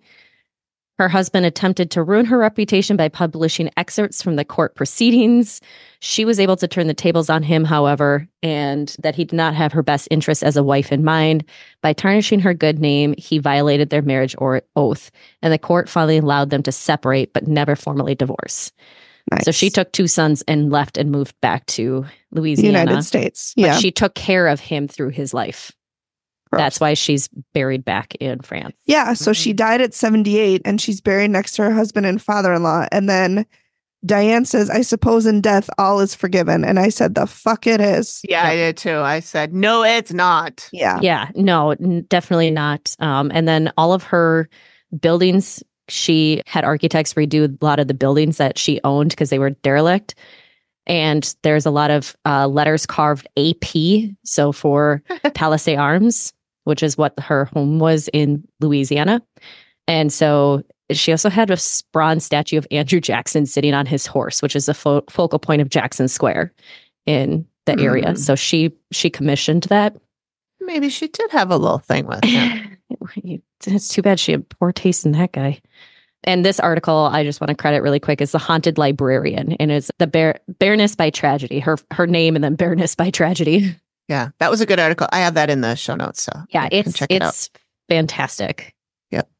Her husband attempted to ruin her reputation by publishing excerpts from the court proceedings. She was able to turn the tables on him, however, and that he did not have her best interests as a wife in mind. By tarnishing her good name, he violated their marriage or oath, and the court finally allowed them to separate, but never formally divorce. Nice. So she took two sons and left and moved back to Louisiana. United States. But Yeah. she took care of him through his life. Gross. That's why she's buried back in France. Yeah. So she died at seventy-eight and she's buried next to her husband and father-in-law. And then Diane says, I suppose in death all is forgiven. And I said, the fuck it is. Yeah, I did too. I said, no, it's not. Yeah. Yeah, no, n- definitely not. Um, and then all of her buildings she had architects redo a lot of the buildings that she owned because they were derelict. And there's a lot of uh, letters carved A P, so for Palisade Arms, which is what her home was in Louisiana. And so she also had a bronze statue of Andrew Jackson sitting on his horse, which is the fo- focal point of Jackson Square in the mm. area. So she she commissioned that. Maybe she did have a little thing with him. It's too bad she had poor taste in that guy. And this article, I just want to credit really quick, is The Haunted Librarian, and it's the Bar- Baroness by Tragedy, her her name, and then Baroness by Tragedy. Yeah, that was a good article. I have that in the show notes. So yeah, it's check it it's out. Fantastic. Yep.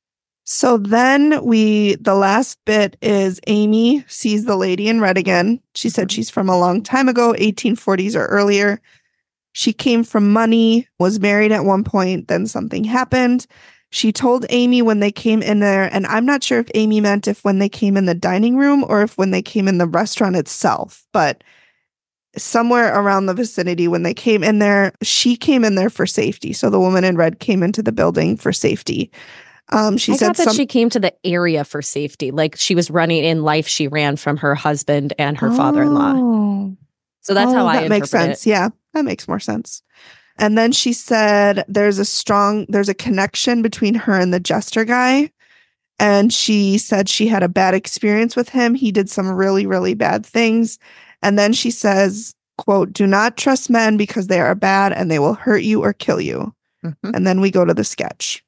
So then we, the last bit is Amy sees the lady in red again. She said she's from a long time ago, eighteen forties or earlier. She came from money, was married at one point, then something happened. She told Amy when they came in there, and I'm not sure if Amy meant if when they came in the dining room or if when they came in the restaurant itself, but somewhere around the vicinity when they came in there, she came in there for safety. So the woman in red came into the building for safety. Um, she I said thought that some- she came to the area for safety, like she was running in life. She ran from her husband and her oh. father-in-law. So that's oh, how I that makes sense. it. Yeah, that makes more sense. And then she said there's a strong, there's a connection between her and the jester guy. And she said she had a bad experience with him. He did some really, really bad things. And then she says, quote, do not trust men because they are bad and they will hurt you or kill you. Mm-hmm. And then we go to the sketch.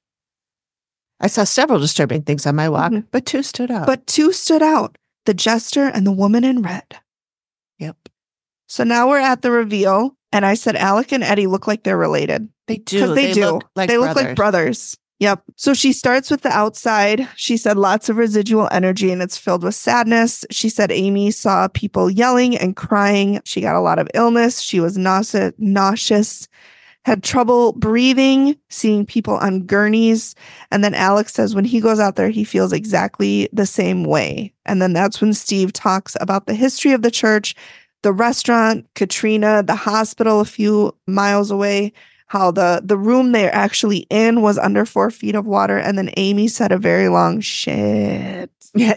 I saw several disturbing things on my walk, mm-hmm. but two stood out. But two stood out, the jester and the woman in red. Yep. So now we're at the reveal. And I said, Alec and Eddie look like they're related. They do. Because they, they do. Look like they brothers. look like brothers. Yep. So she starts with the outside. She said lots of residual energy and it's filled with sadness. She said Amy saw people yelling and crying. She got a lot of illness. She was nause- nauseous, had trouble breathing, seeing people on gurneys. And then Alex says when he goes out there, he feels exactly the same way. And then that's when Steve talks about the history of the church, the restaurant, Katrina, the hospital a few miles away, how the, the room they're actually in was under four feet of water. And then Amy said a very long shit. Yeah,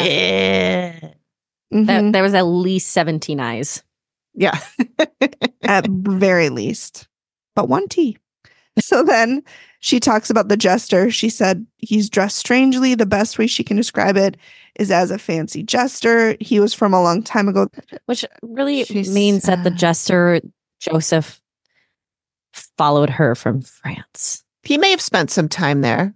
shit. Mm-hmm. That, there was at least seventeen eyes. Yeah. At very least. But one T. So then she talks about the jester. She said he's dressed strangely. The best way she can describe it is as a fancy jester. He was from a long time ago. Which really She's, means uh, that the jester, Joseph, followed her from France. He may have spent some time there.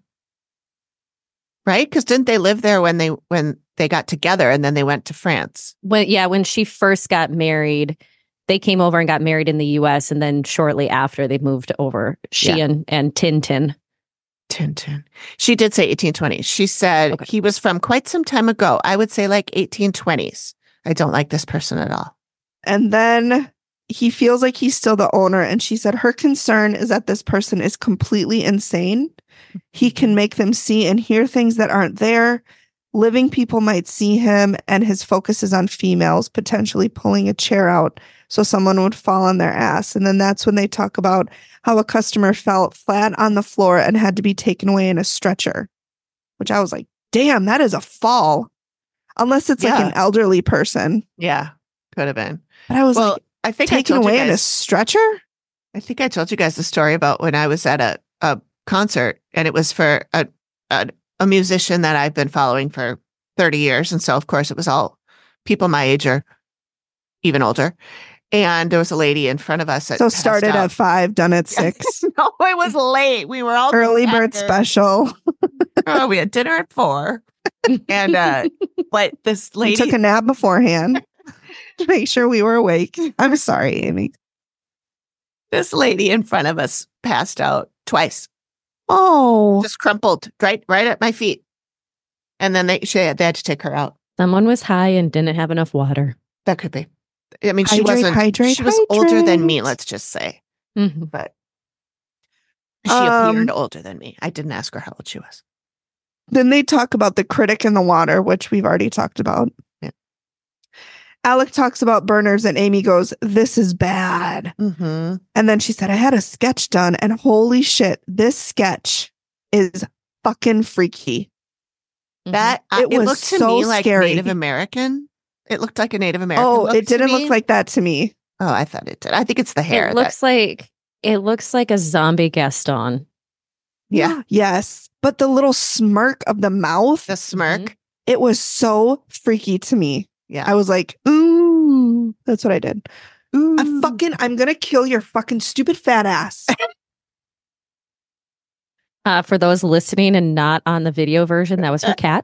Right? Because didn't they live there when they when they got together and then they went to France? When yeah, when she first got married, they came over and got married in the U S, and then shortly after they moved over. She Yeah. and, and Tintin. Tintin. She did say eighteen twenties. She said Okay. he was from quite some time ago. I would say like eighteen twenties. I don't like this person at all. And then he feels like he's still the owner. And she said her concern is that this person is completely insane. He can make them see and hear things that aren't there. Living people might see him, and his focus is on females, potentially pulling a chair out so someone would fall on their ass. And then that's when they talk about how a customer fell flat on the floor and had to be taken away in a stretcher, which I was like, damn, that is a fall. Unless it's like Yeah. an elderly person. Yeah, could have been. But I was Well, like, I think I taken told you away in a guys- stretcher? I think I told you guys the story about when I was at a, a concert, and it was for a, a a musician that I've been following for thirty years. And so, of course, it was all people my age or even older. And there was a lady in front of us. That So passed started out. at five, done at Yes. six. No, it was late. We were all Early bird together. special. Oh, we had dinner at four. And uh but this We lady took a nap beforehand to make sure we were awake. I'm sorry, Amy. this lady in front of us passed out twice. Oh, Just crumpled right right at my feet. And then they she had, they had to take her out. Someone was high and didn't have enough water. That could be. I mean, she Hydrate, wasn't hydrate, she was older than me, hydrate. let's just say. Mm-hmm. But she Um, appeared older than me. I didn't ask her how old she was. then they talk about the critic in the water, which we've already talked about. Yeah. Alec talks about burners, and Amy goes, "This is bad." Mm-hmm. And then she said, "I had a sketch done, and holy shit, this sketch is fucking freaky." That uh, It it, was looked to so me like scary. Native American. It looked like a Native American. Oh, look it to didn't me. look like that to me. Oh, I thought it did. I think it's the hair. It looks that, like it looks like a zombie Gaston. yeah, Yes. But the little smirk of the mouth, the smirk. Mhm. it was so freaky to me. Yeah, I was like, ooh, that's what I did. Ooh. I fucking, I'm going to kill your fucking stupid fat ass. Uh, for those listening and not on the video version, that was her cat.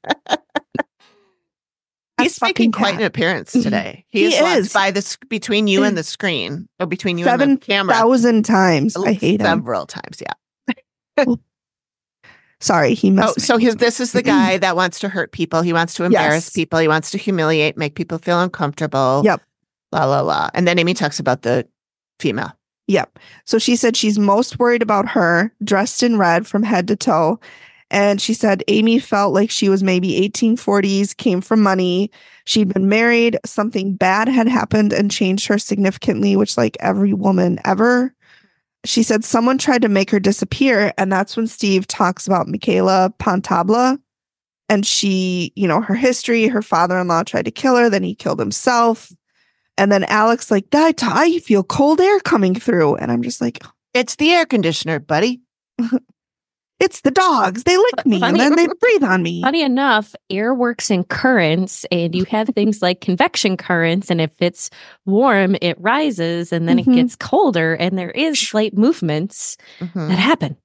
He's That making fucking quite cat. an appearance today. He, He is, locked is. by the sc- between you and the screen, or between you Seven and the camera. thousand times. I hate him. several times. Yeah. Sorry, he Oh, messed so his, this is the guy that wants to hurt people. He wants to embarrass Yes. people. He wants to humiliate, make people feel uncomfortable. Yep. La la la. And then Amy talks about the female. Yep. So she said she's most worried about her, dressed in red from head to toe. And she said Amy felt like she was maybe eighteen forties, came from money. She'd been married. Something bad had happened and changed her significantly, which, like every woman ever. She said someone tried to make her disappear. And that's when Steve talks about Michaela Pontabla. And she, you know, her history, her father-in-law tried to kill her. Then he killed himself. And then Alex, like, that, I feel cold air coming through. And I'm just like, It's the air conditioner, buddy. it's the dogs. They lick me Funny- and then they breathe on me. Funny enough, air works in currents, and you have things like convection currents. And if it's warm, it rises, and then Mhm. it gets colder, and there is slight movements Mhm. that happen.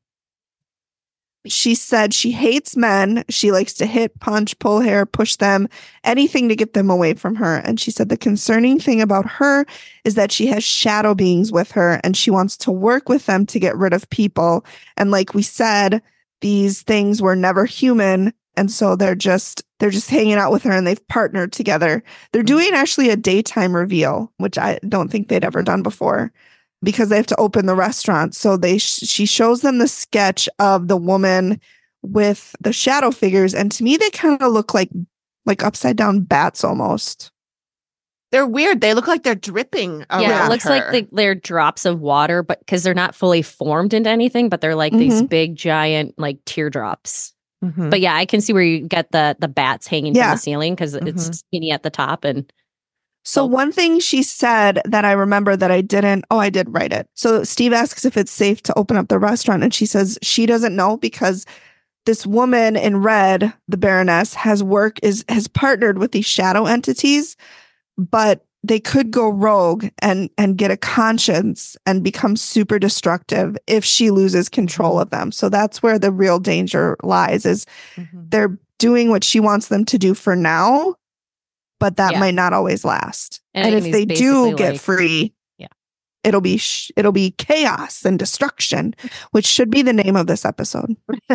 She said she hates men. She likes to hit, punch, pull hair, push them, anything to get them away from her. And she said the concerning thing about her is that she has shadow beings with her and she wants to work with them to get rid of people. And like we said, these things were never human. And so they're just they're just hanging out with her and they've partnered together. They're doing actually a daytime reveal, which I don't think they'd ever done before, because they have to open the restaurant. So they sh- she shows them the sketch of the woman with the shadow figures, and to me they kind of look like like upside down bats almost. They're weird. They look like they're dripping around Yeah, it looks her. like they, they're drops of water, but because they're not fully formed into anything, but they're like these Mhm. big, giant, like teardrops. Mhm. But yeah, I can see where you get the the bats hanging Yeah. from the ceiling because it's Mhm. skinny at the top. And So Oh. one thing she said that I remember that I didn't, oh, I did write it. So Steve asks if it's safe to open up the restaurant, and she says she doesn't know because this woman in red, the Baroness, has work is has partnered with these shadow entities, but they could go rogue and and get a conscience and become super destructive if she loses control of them. So that's where the real danger lies, is Mhm. they're doing what she wants them to do for now, but that Yeah. might not always last. And And, if Amy's they do basically get like- free, Yeah. it'll be sh- it'll be chaos and destruction, which should be the name of this episode.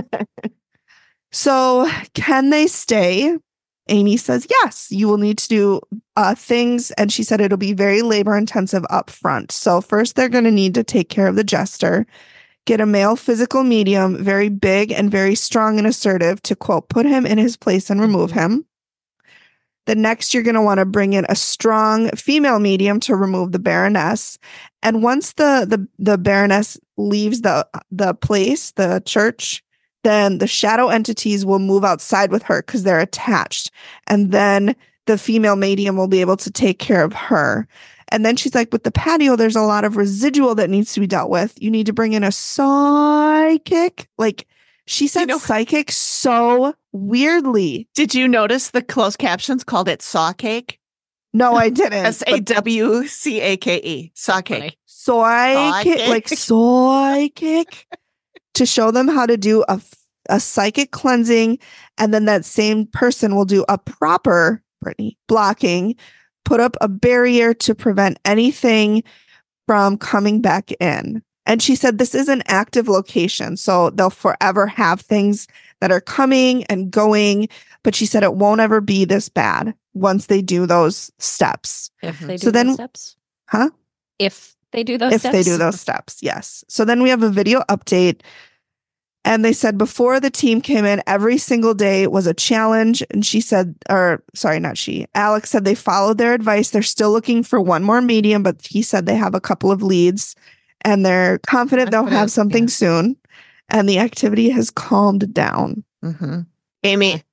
So, can they stay? Amy says yes. You will need to do uh, things, and she said it'll be very labor intensive up front. So first, they're going to need to take care of the jester, get a male physical medium, very big and very strong and assertive, to quote, put him in his place and remove him. The next, you're going to want to bring in a strong female medium to remove the Baroness. And once the the the Baroness leaves the the place, the church, then the shadow entities will move outside with her because they're attached. And then the female medium will be able to take care of her. And then she's like, with the patio, there's a lot of residual that needs to be dealt with. You need to bring in a psychic. Like, she said know- psychic so weirdly. Did you notice the closed captions called it saw cake? No, I didn't. S A W C A K E. Saw cake. Psychic, Psychic. like psychic, to show them how to do a, a psychic cleansing. And then that same person will do a proper, Brittany, blocking, put up a barrier to prevent anything from coming back in. And she said this is an active location, so they'll forever have things that are coming and going. But she said it won't ever be this bad once they do those steps. if they do So then- those steps, Huh? if they do those if steps, they do those steps, yes. So then we have a video update. And they said before the team came in, every single day was a challenge. And she said, or sorry, not she, Alex said they followed their advice. They're still looking for one more medium, but he said they have a couple of leads and they're confident they'll have Confident, something yeah. soon. And the activity has calmed down. Mm-hmm. Amy,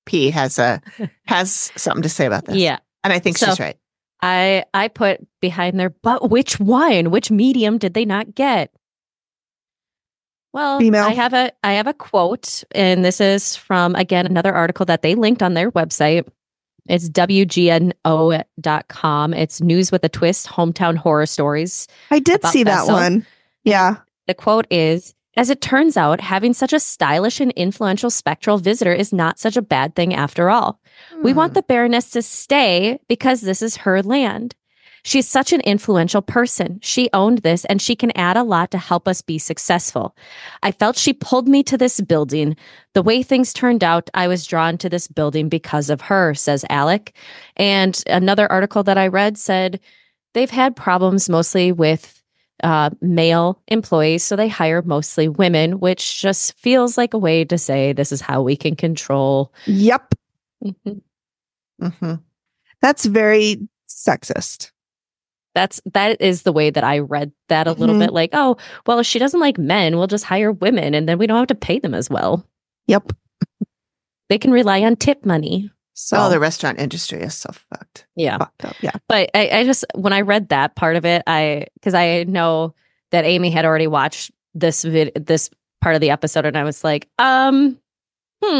P has a has something to say about this. Yeah. And I think So- she's right. I I put behind there, but which wine, which medium did they not get? Well, Female. I have a I have a quote, and this is from again another article that they linked on their website. It's W G N O dot com. It's News with a Twist, Hometown Horror Stories. I did About see that Bessel. one. Yeah. The quote is, as it turns out, having such a stylish and influential spectral visitor is not such a bad thing after all. We want the Baroness to stay because this is her land. She's such an influential person. She owned this and she can add a lot to help us be successful. I felt she pulled me to this building. The way things turned out, I was drawn to this building because of her, says Alec. And another article that I read said they've had problems mostly with uh, male employees, so they hire mostly women, which just feels like a way to say this is how we can control. Yep. Mhm. Mm-hmm. That's very sexist. That's that is the way that I read that a little Mhm. bit. Like, oh, well, if she doesn't like men, we'll just hire women, and then we don't have to pay them as well. Yep. They can rely on tip money. So Oh, the restaurant industry is so fucked. Yeah, fucked up. Yeah. but I, I just when I read that part of it, I because I know that Amy had already watched this vid this part of the episode, and I was like, um, hmm,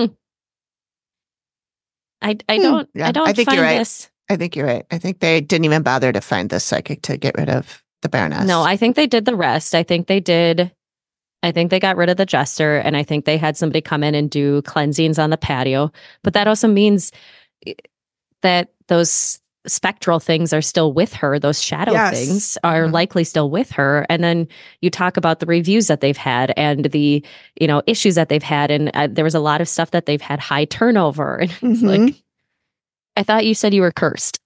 I I Hmm, don't yeah, I don't I think find you're right. this. I think you're right. I think they didn't even bother to find the psychic to get rid of the Baroness. No, I think they did the rest. I think they did. I think they got rid of the jester, and I think they had somebody come in and do cleansings on the patio. But that also means that those spectral things are still with her. Those shadow Yes. things are Mhm. likely still with her. And then you talk about the reviews that they've had and the, you know, issues that they've had. And uh, there was a lot of stuff that they've had high turnover. And it's Mhm. like, I thought you said you were cursed.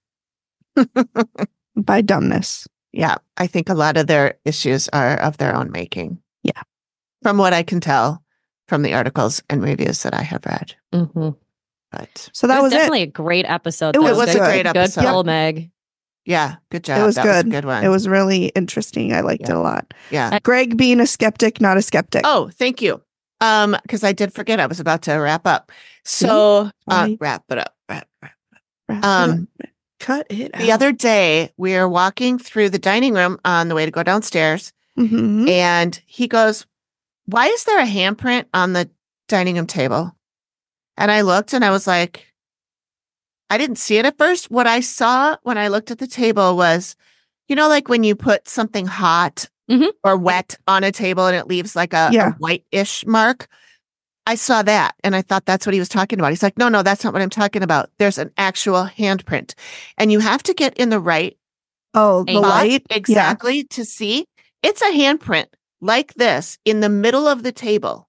By dumbness. Yeah, I think a lot of their issues are of their own making. Yeah. From what I can tell from the articles and reviews that I have read. Mm-hmm. But So that it was, was, it. definitely a great episode. It though. was was a good. great Good episode. pull, Meg. yeah, good job. It was that good. was a good one. It was really interesting. I liked Yeah. it a lot. yeah. Greg being a skeptic, not a skeptic. Oh, thank you. Um, because I did forget I was about to wrap up. So uh, Right. wrap it up. Wrap, wrap. Wrap it Um, up. Cut it The out. other day we were walking through the dining room on the way to go downstairs, Mhm. and he goes, "Why is there a handprint on the dining room table?" And I looked and I was like, I didn't see it at first. What I saw when I looked at the table was, you know, like when you put something hot Mhm. or wet on a table and it leaves like a, Yeah. a white-ish mark. I saw that and I thought that's what he was talking about. He's like, no, no, that's not what I'm talking about. There's an actual handprint. And you have to get in the right Oh, the Spot. light. exactly to see. It's a handprint like this in the middle of the table,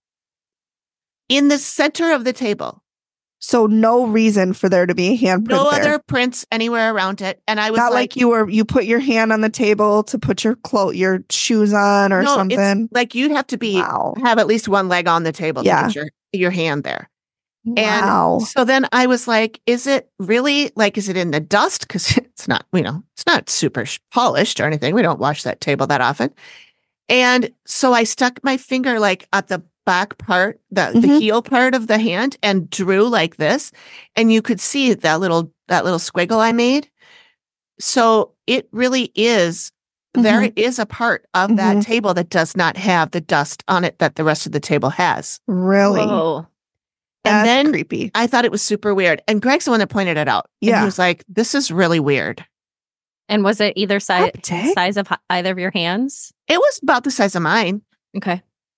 in the center of the table. So no reason for there to be a handprint No there. other prints anywhere around it. And I was Not like, like, you were you put your hand on the table to put your clo- your shoes on or no, something. it's like you'd have to be Wow. have at least one leg on the table Yeah. to get your, your hand there. And Wow. so then I was like, is it really like, is it in the dust? Because it's not, you know, it's not super sh- polished or anything. We don't wash that table that often. And so I stuck my finger like at the back part, the, the Mhm. heel part of the hand and drew like this. And you could see that little, that little squiggle I made. So it really is, there is a part of that Mhm. table that does not have the dust on it that the rest of the table has. Really? Whoa. And That's then creepy. I thought it was super weird. And Greg's the one that pointed it out. And Yeah. he was like, this is really weird. And was it either size Uptick? size of hi- either of your hands? It was about the size of mine. Okay.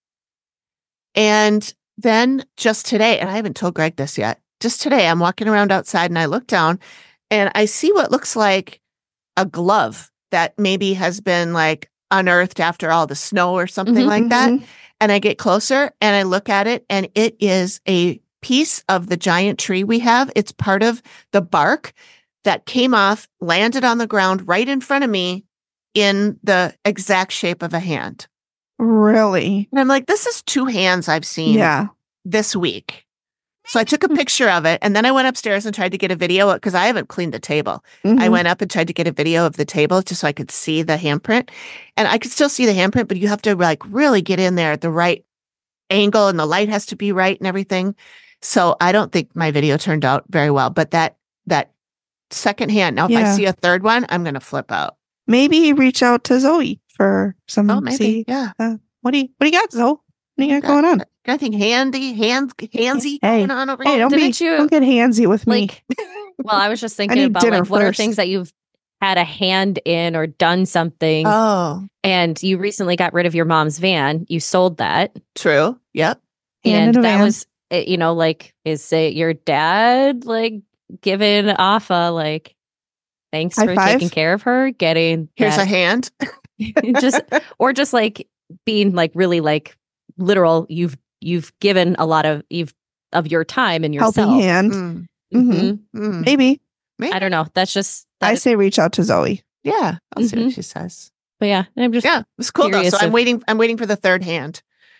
And then just today, and I haven't told Greg this yet, just today, I'm walking around outside and I look down and I see what looks like a glove that maybe has been like unearthed after all the snow or something Mhm, like that. Mhm. And I get closer and I look at it and it is a piece of the giant tree we have. It's part of the bark that came off, landed on the ground right in front of me in the exact shape of a hand. Really? And I'm like, this is two hands I've seen Yeah. this week. So I took a picture of it and then I went upstairs and tried to get a video because I haven't cleaned the table. I Mhm. went up and tried to get a video of the table just so I could see the handprint. And I could still see the handprint, but you have to like really get in there at the right angle and the light has to be right and everything. So I don't think my video turned out very well. But that that second hand, now if I Yeah. see a third one, I'm going to flip out. Maybe reach out to Zoe for some. Oh, maybe. See, Yeah. uh, what do you what do you got, Zoe? What do you got Got- going on? got Anything handy, hands, handsy Hey, going on over Hey, here? don't Didn't be you- don't get handsy with me. Like, well, I was just thinking need about dinner like what are first. things that you've had a hand in or done something, Oh, and you recently got rid of your mom's van. You sold that, true. Yep. Hand and in a that van. was, uh, you know, like, is it your dad like giving off a like, thanks High for five? taking care of her, getting Here's a that- hand. just or just like being like really like literal. You've you've given a lot of you've of your time and yourself. helping hand. Mm, Mhm. Mhm. mm. Maybe Maybe. I don't know. That's just that I is- say reach out to Zoe. Yeah. I'll see what Mhm. she says. but yeah, I'm just Yeah, it's cool though. curious So I'm of- waiting. I'm waiting for the third hand.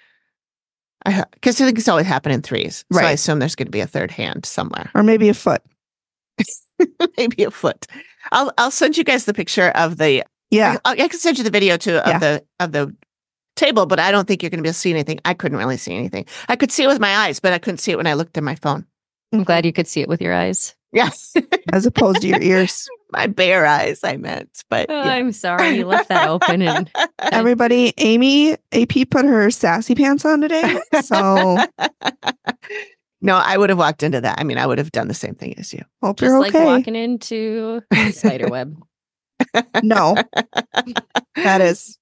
Because I think it's always happened in threes. So I Right. assume there's going to be a third hand somewhere. Or maybe a foot. Maybe a foot. I'll I'll send you guys the picture of the. Yeah. I, I can send you the video too of Yeah. the of the table, but I don't think you're going to be able to see anything. I couldn't really see anything. I could see it with my eyes, but I couldn't see it when I looked at my phone. I'm glad you could see it with your eyes. Yes, As opposed to your ears. my bare eyes. I meant, but Oh, yeah. I'm sorry you left that open and Everybody, Amy, A P put her sassy pants on today. So No, I would have walked into that. I mean, I would have done the same thing as you. hope just you're like okay. walking into a spider web. No, that is.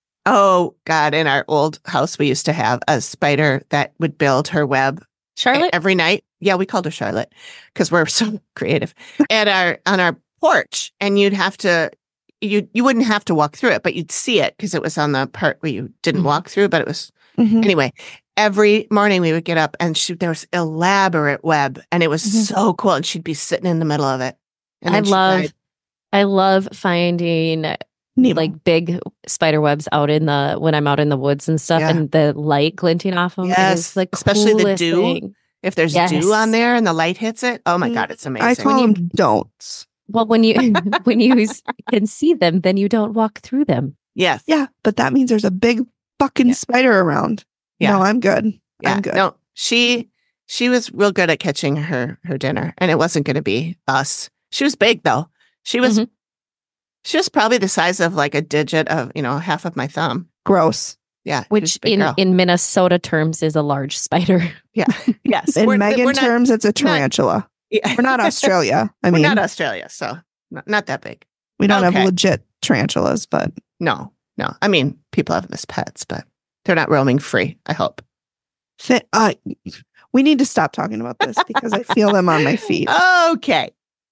Oh God! In our old house, we used to have a spider that would build her web Charlotte, every night. Yeah, we called her Charlotte because we're so creative. At our on our porch, and you'd have to you you wouldn't have to walk through it, but you'd see it because it was on the part where you didn't Mhm. walk through. But it was Mhm. anyway. Every morning we would get up, and she, there was elaborate web, and it was Mhm. so cool. And she'd be sitting in the middle of it. And I then she love died. I love finding Nemo. like big spider webs out in the when I'm out in the woods and stuff, Yeah. and the light glinting off them. Yes, it is the especially the coolest dew. thing. If there's Yes. dew on there and the light hits it, oh my Mm, God, it's I amazing. call you- them don'ts. Well, when you when you s- can see them, then you don't walk through them. Yes. Yeah, but that means there's a big fucking Yeah. spider around. Yeah. No, I'm good. Yeah. I'm good. No, she she was real good at catching her her dinner, and it wasn't going to be us. She was big though. She was Mhm. she was probably the size of like a digit of you know half of my thumb. Gross. Yeah, she was Which a big in, girl. in Minnesota terms is a large spider. yeah yes In We're- Megan we're not- terms, it's a tarantula. yeah. We're not Australia. I We're mean, not Australia, so not, not that big. we don't okay. have legit tarantulas, but No, no. I mean, people have them as pets, but they're not roaming free. I hope. Fi- uh, we need to stop talking about this because I feel them on my feet. Okay.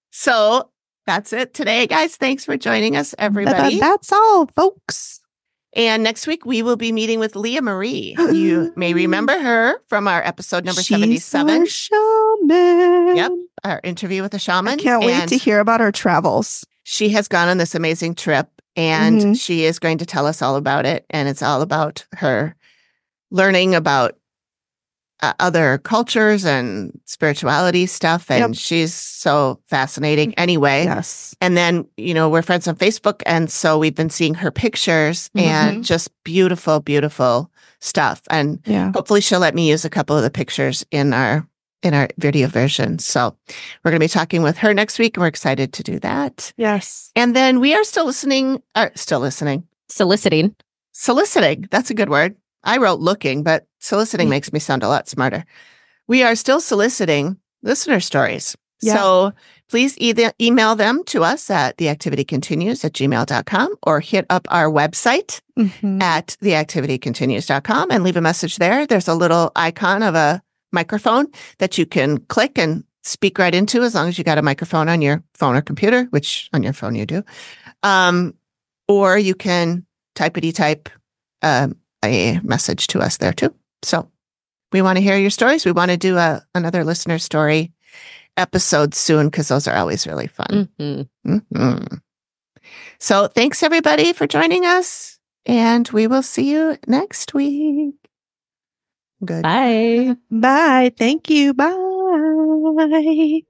So that's it today, guys. Thanks for joining us, everybody. That- that's all, folks. And next week, we will be meeting with Leah Marie. You may remember her from our episode number She's seventy-seven, our shaman. Yep. our interview with a shaman. I can't wait And to hear about her travels. she has gone on this amazing trip, and Mhm. she is going to tell us all about it. And it's all about her learning about uh, other cultures and spirituality stuff. And Yep. she's so fascinating anyway. Yes. And then, you know, we're friends on Facebook. And so we've been seeing her pictures and just beautiful, beautiful stuff. And Yeah. hopefully she'll let me use a couple of the pictures in our in our video version. So we're going to be talking with her next week, and we're excited to do that. Yes. And then we are still listening, uh, still listening, Soliciting. soliciting. That's a good word. I wrote looking, but soliciting Mm. makes me sound a lot smarter. We are still soliciting listener stories. Yeah. So please either email them to us at theactivitycontinues at gmail dot com or hit up our website Mhm. at theactivitycontinues dot com and leave a message there. There's a little icon of a microphone that you can click and speak right into as long as you got a microphone on your phone or computer, which on your phone you do. Um, or you can typity type um, a message to us there too. So we want to hear your stories. We want to do a, another listener story episode soon because those are always really fun. Mhm. Mhm. So thanks everybody for joining us, and we will see you next week. Good. Bye. Bye. Thank you. Bye.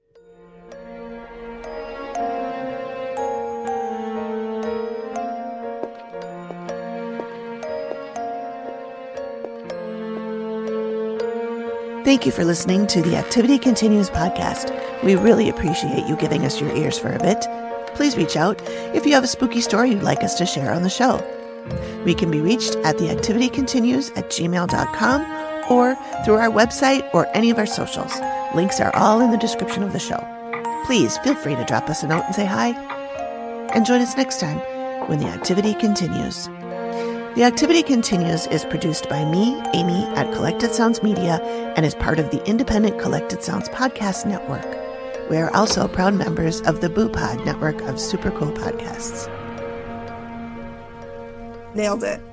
Thank you for listening to the Activity Continues podcast. We really appreciate you giving us your ears for a bit. Please reach out if you have a spooky story you'd like us to share on the show. We can be reached at theactivitycontinues at gmail dot com or through our website or any of our socials. Links are all in the description of the show. Please feel free to drop us a note and say hi. And join us next time when the activity continues. The Activity Continues is produced by me, Amy, at Collected Sounds Media and is part of the independent Collected Sounds podcast network. We are also proud members of the Boo Pod network of super cool podcasts. Nailed it.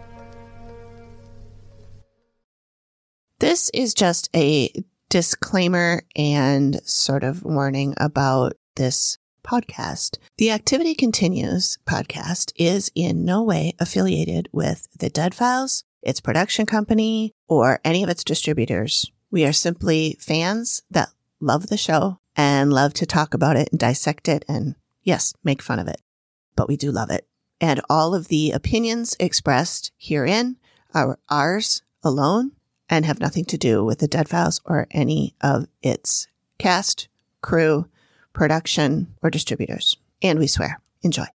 This is just a disclaimer and sort of warning about this podcast. The Activity Continues podcast is in no way affiliated with the Dead Files, its production company, or any of its distributors. We are simply fans that love the show and love to talk about it and dissect it and, yes, make fun of it. But we do love it. And all of the opinions expressed herein are ours alone and have nothing to do with the Dead Files or any of its cast, crew, production, or distributors. And we swear. Enjoy.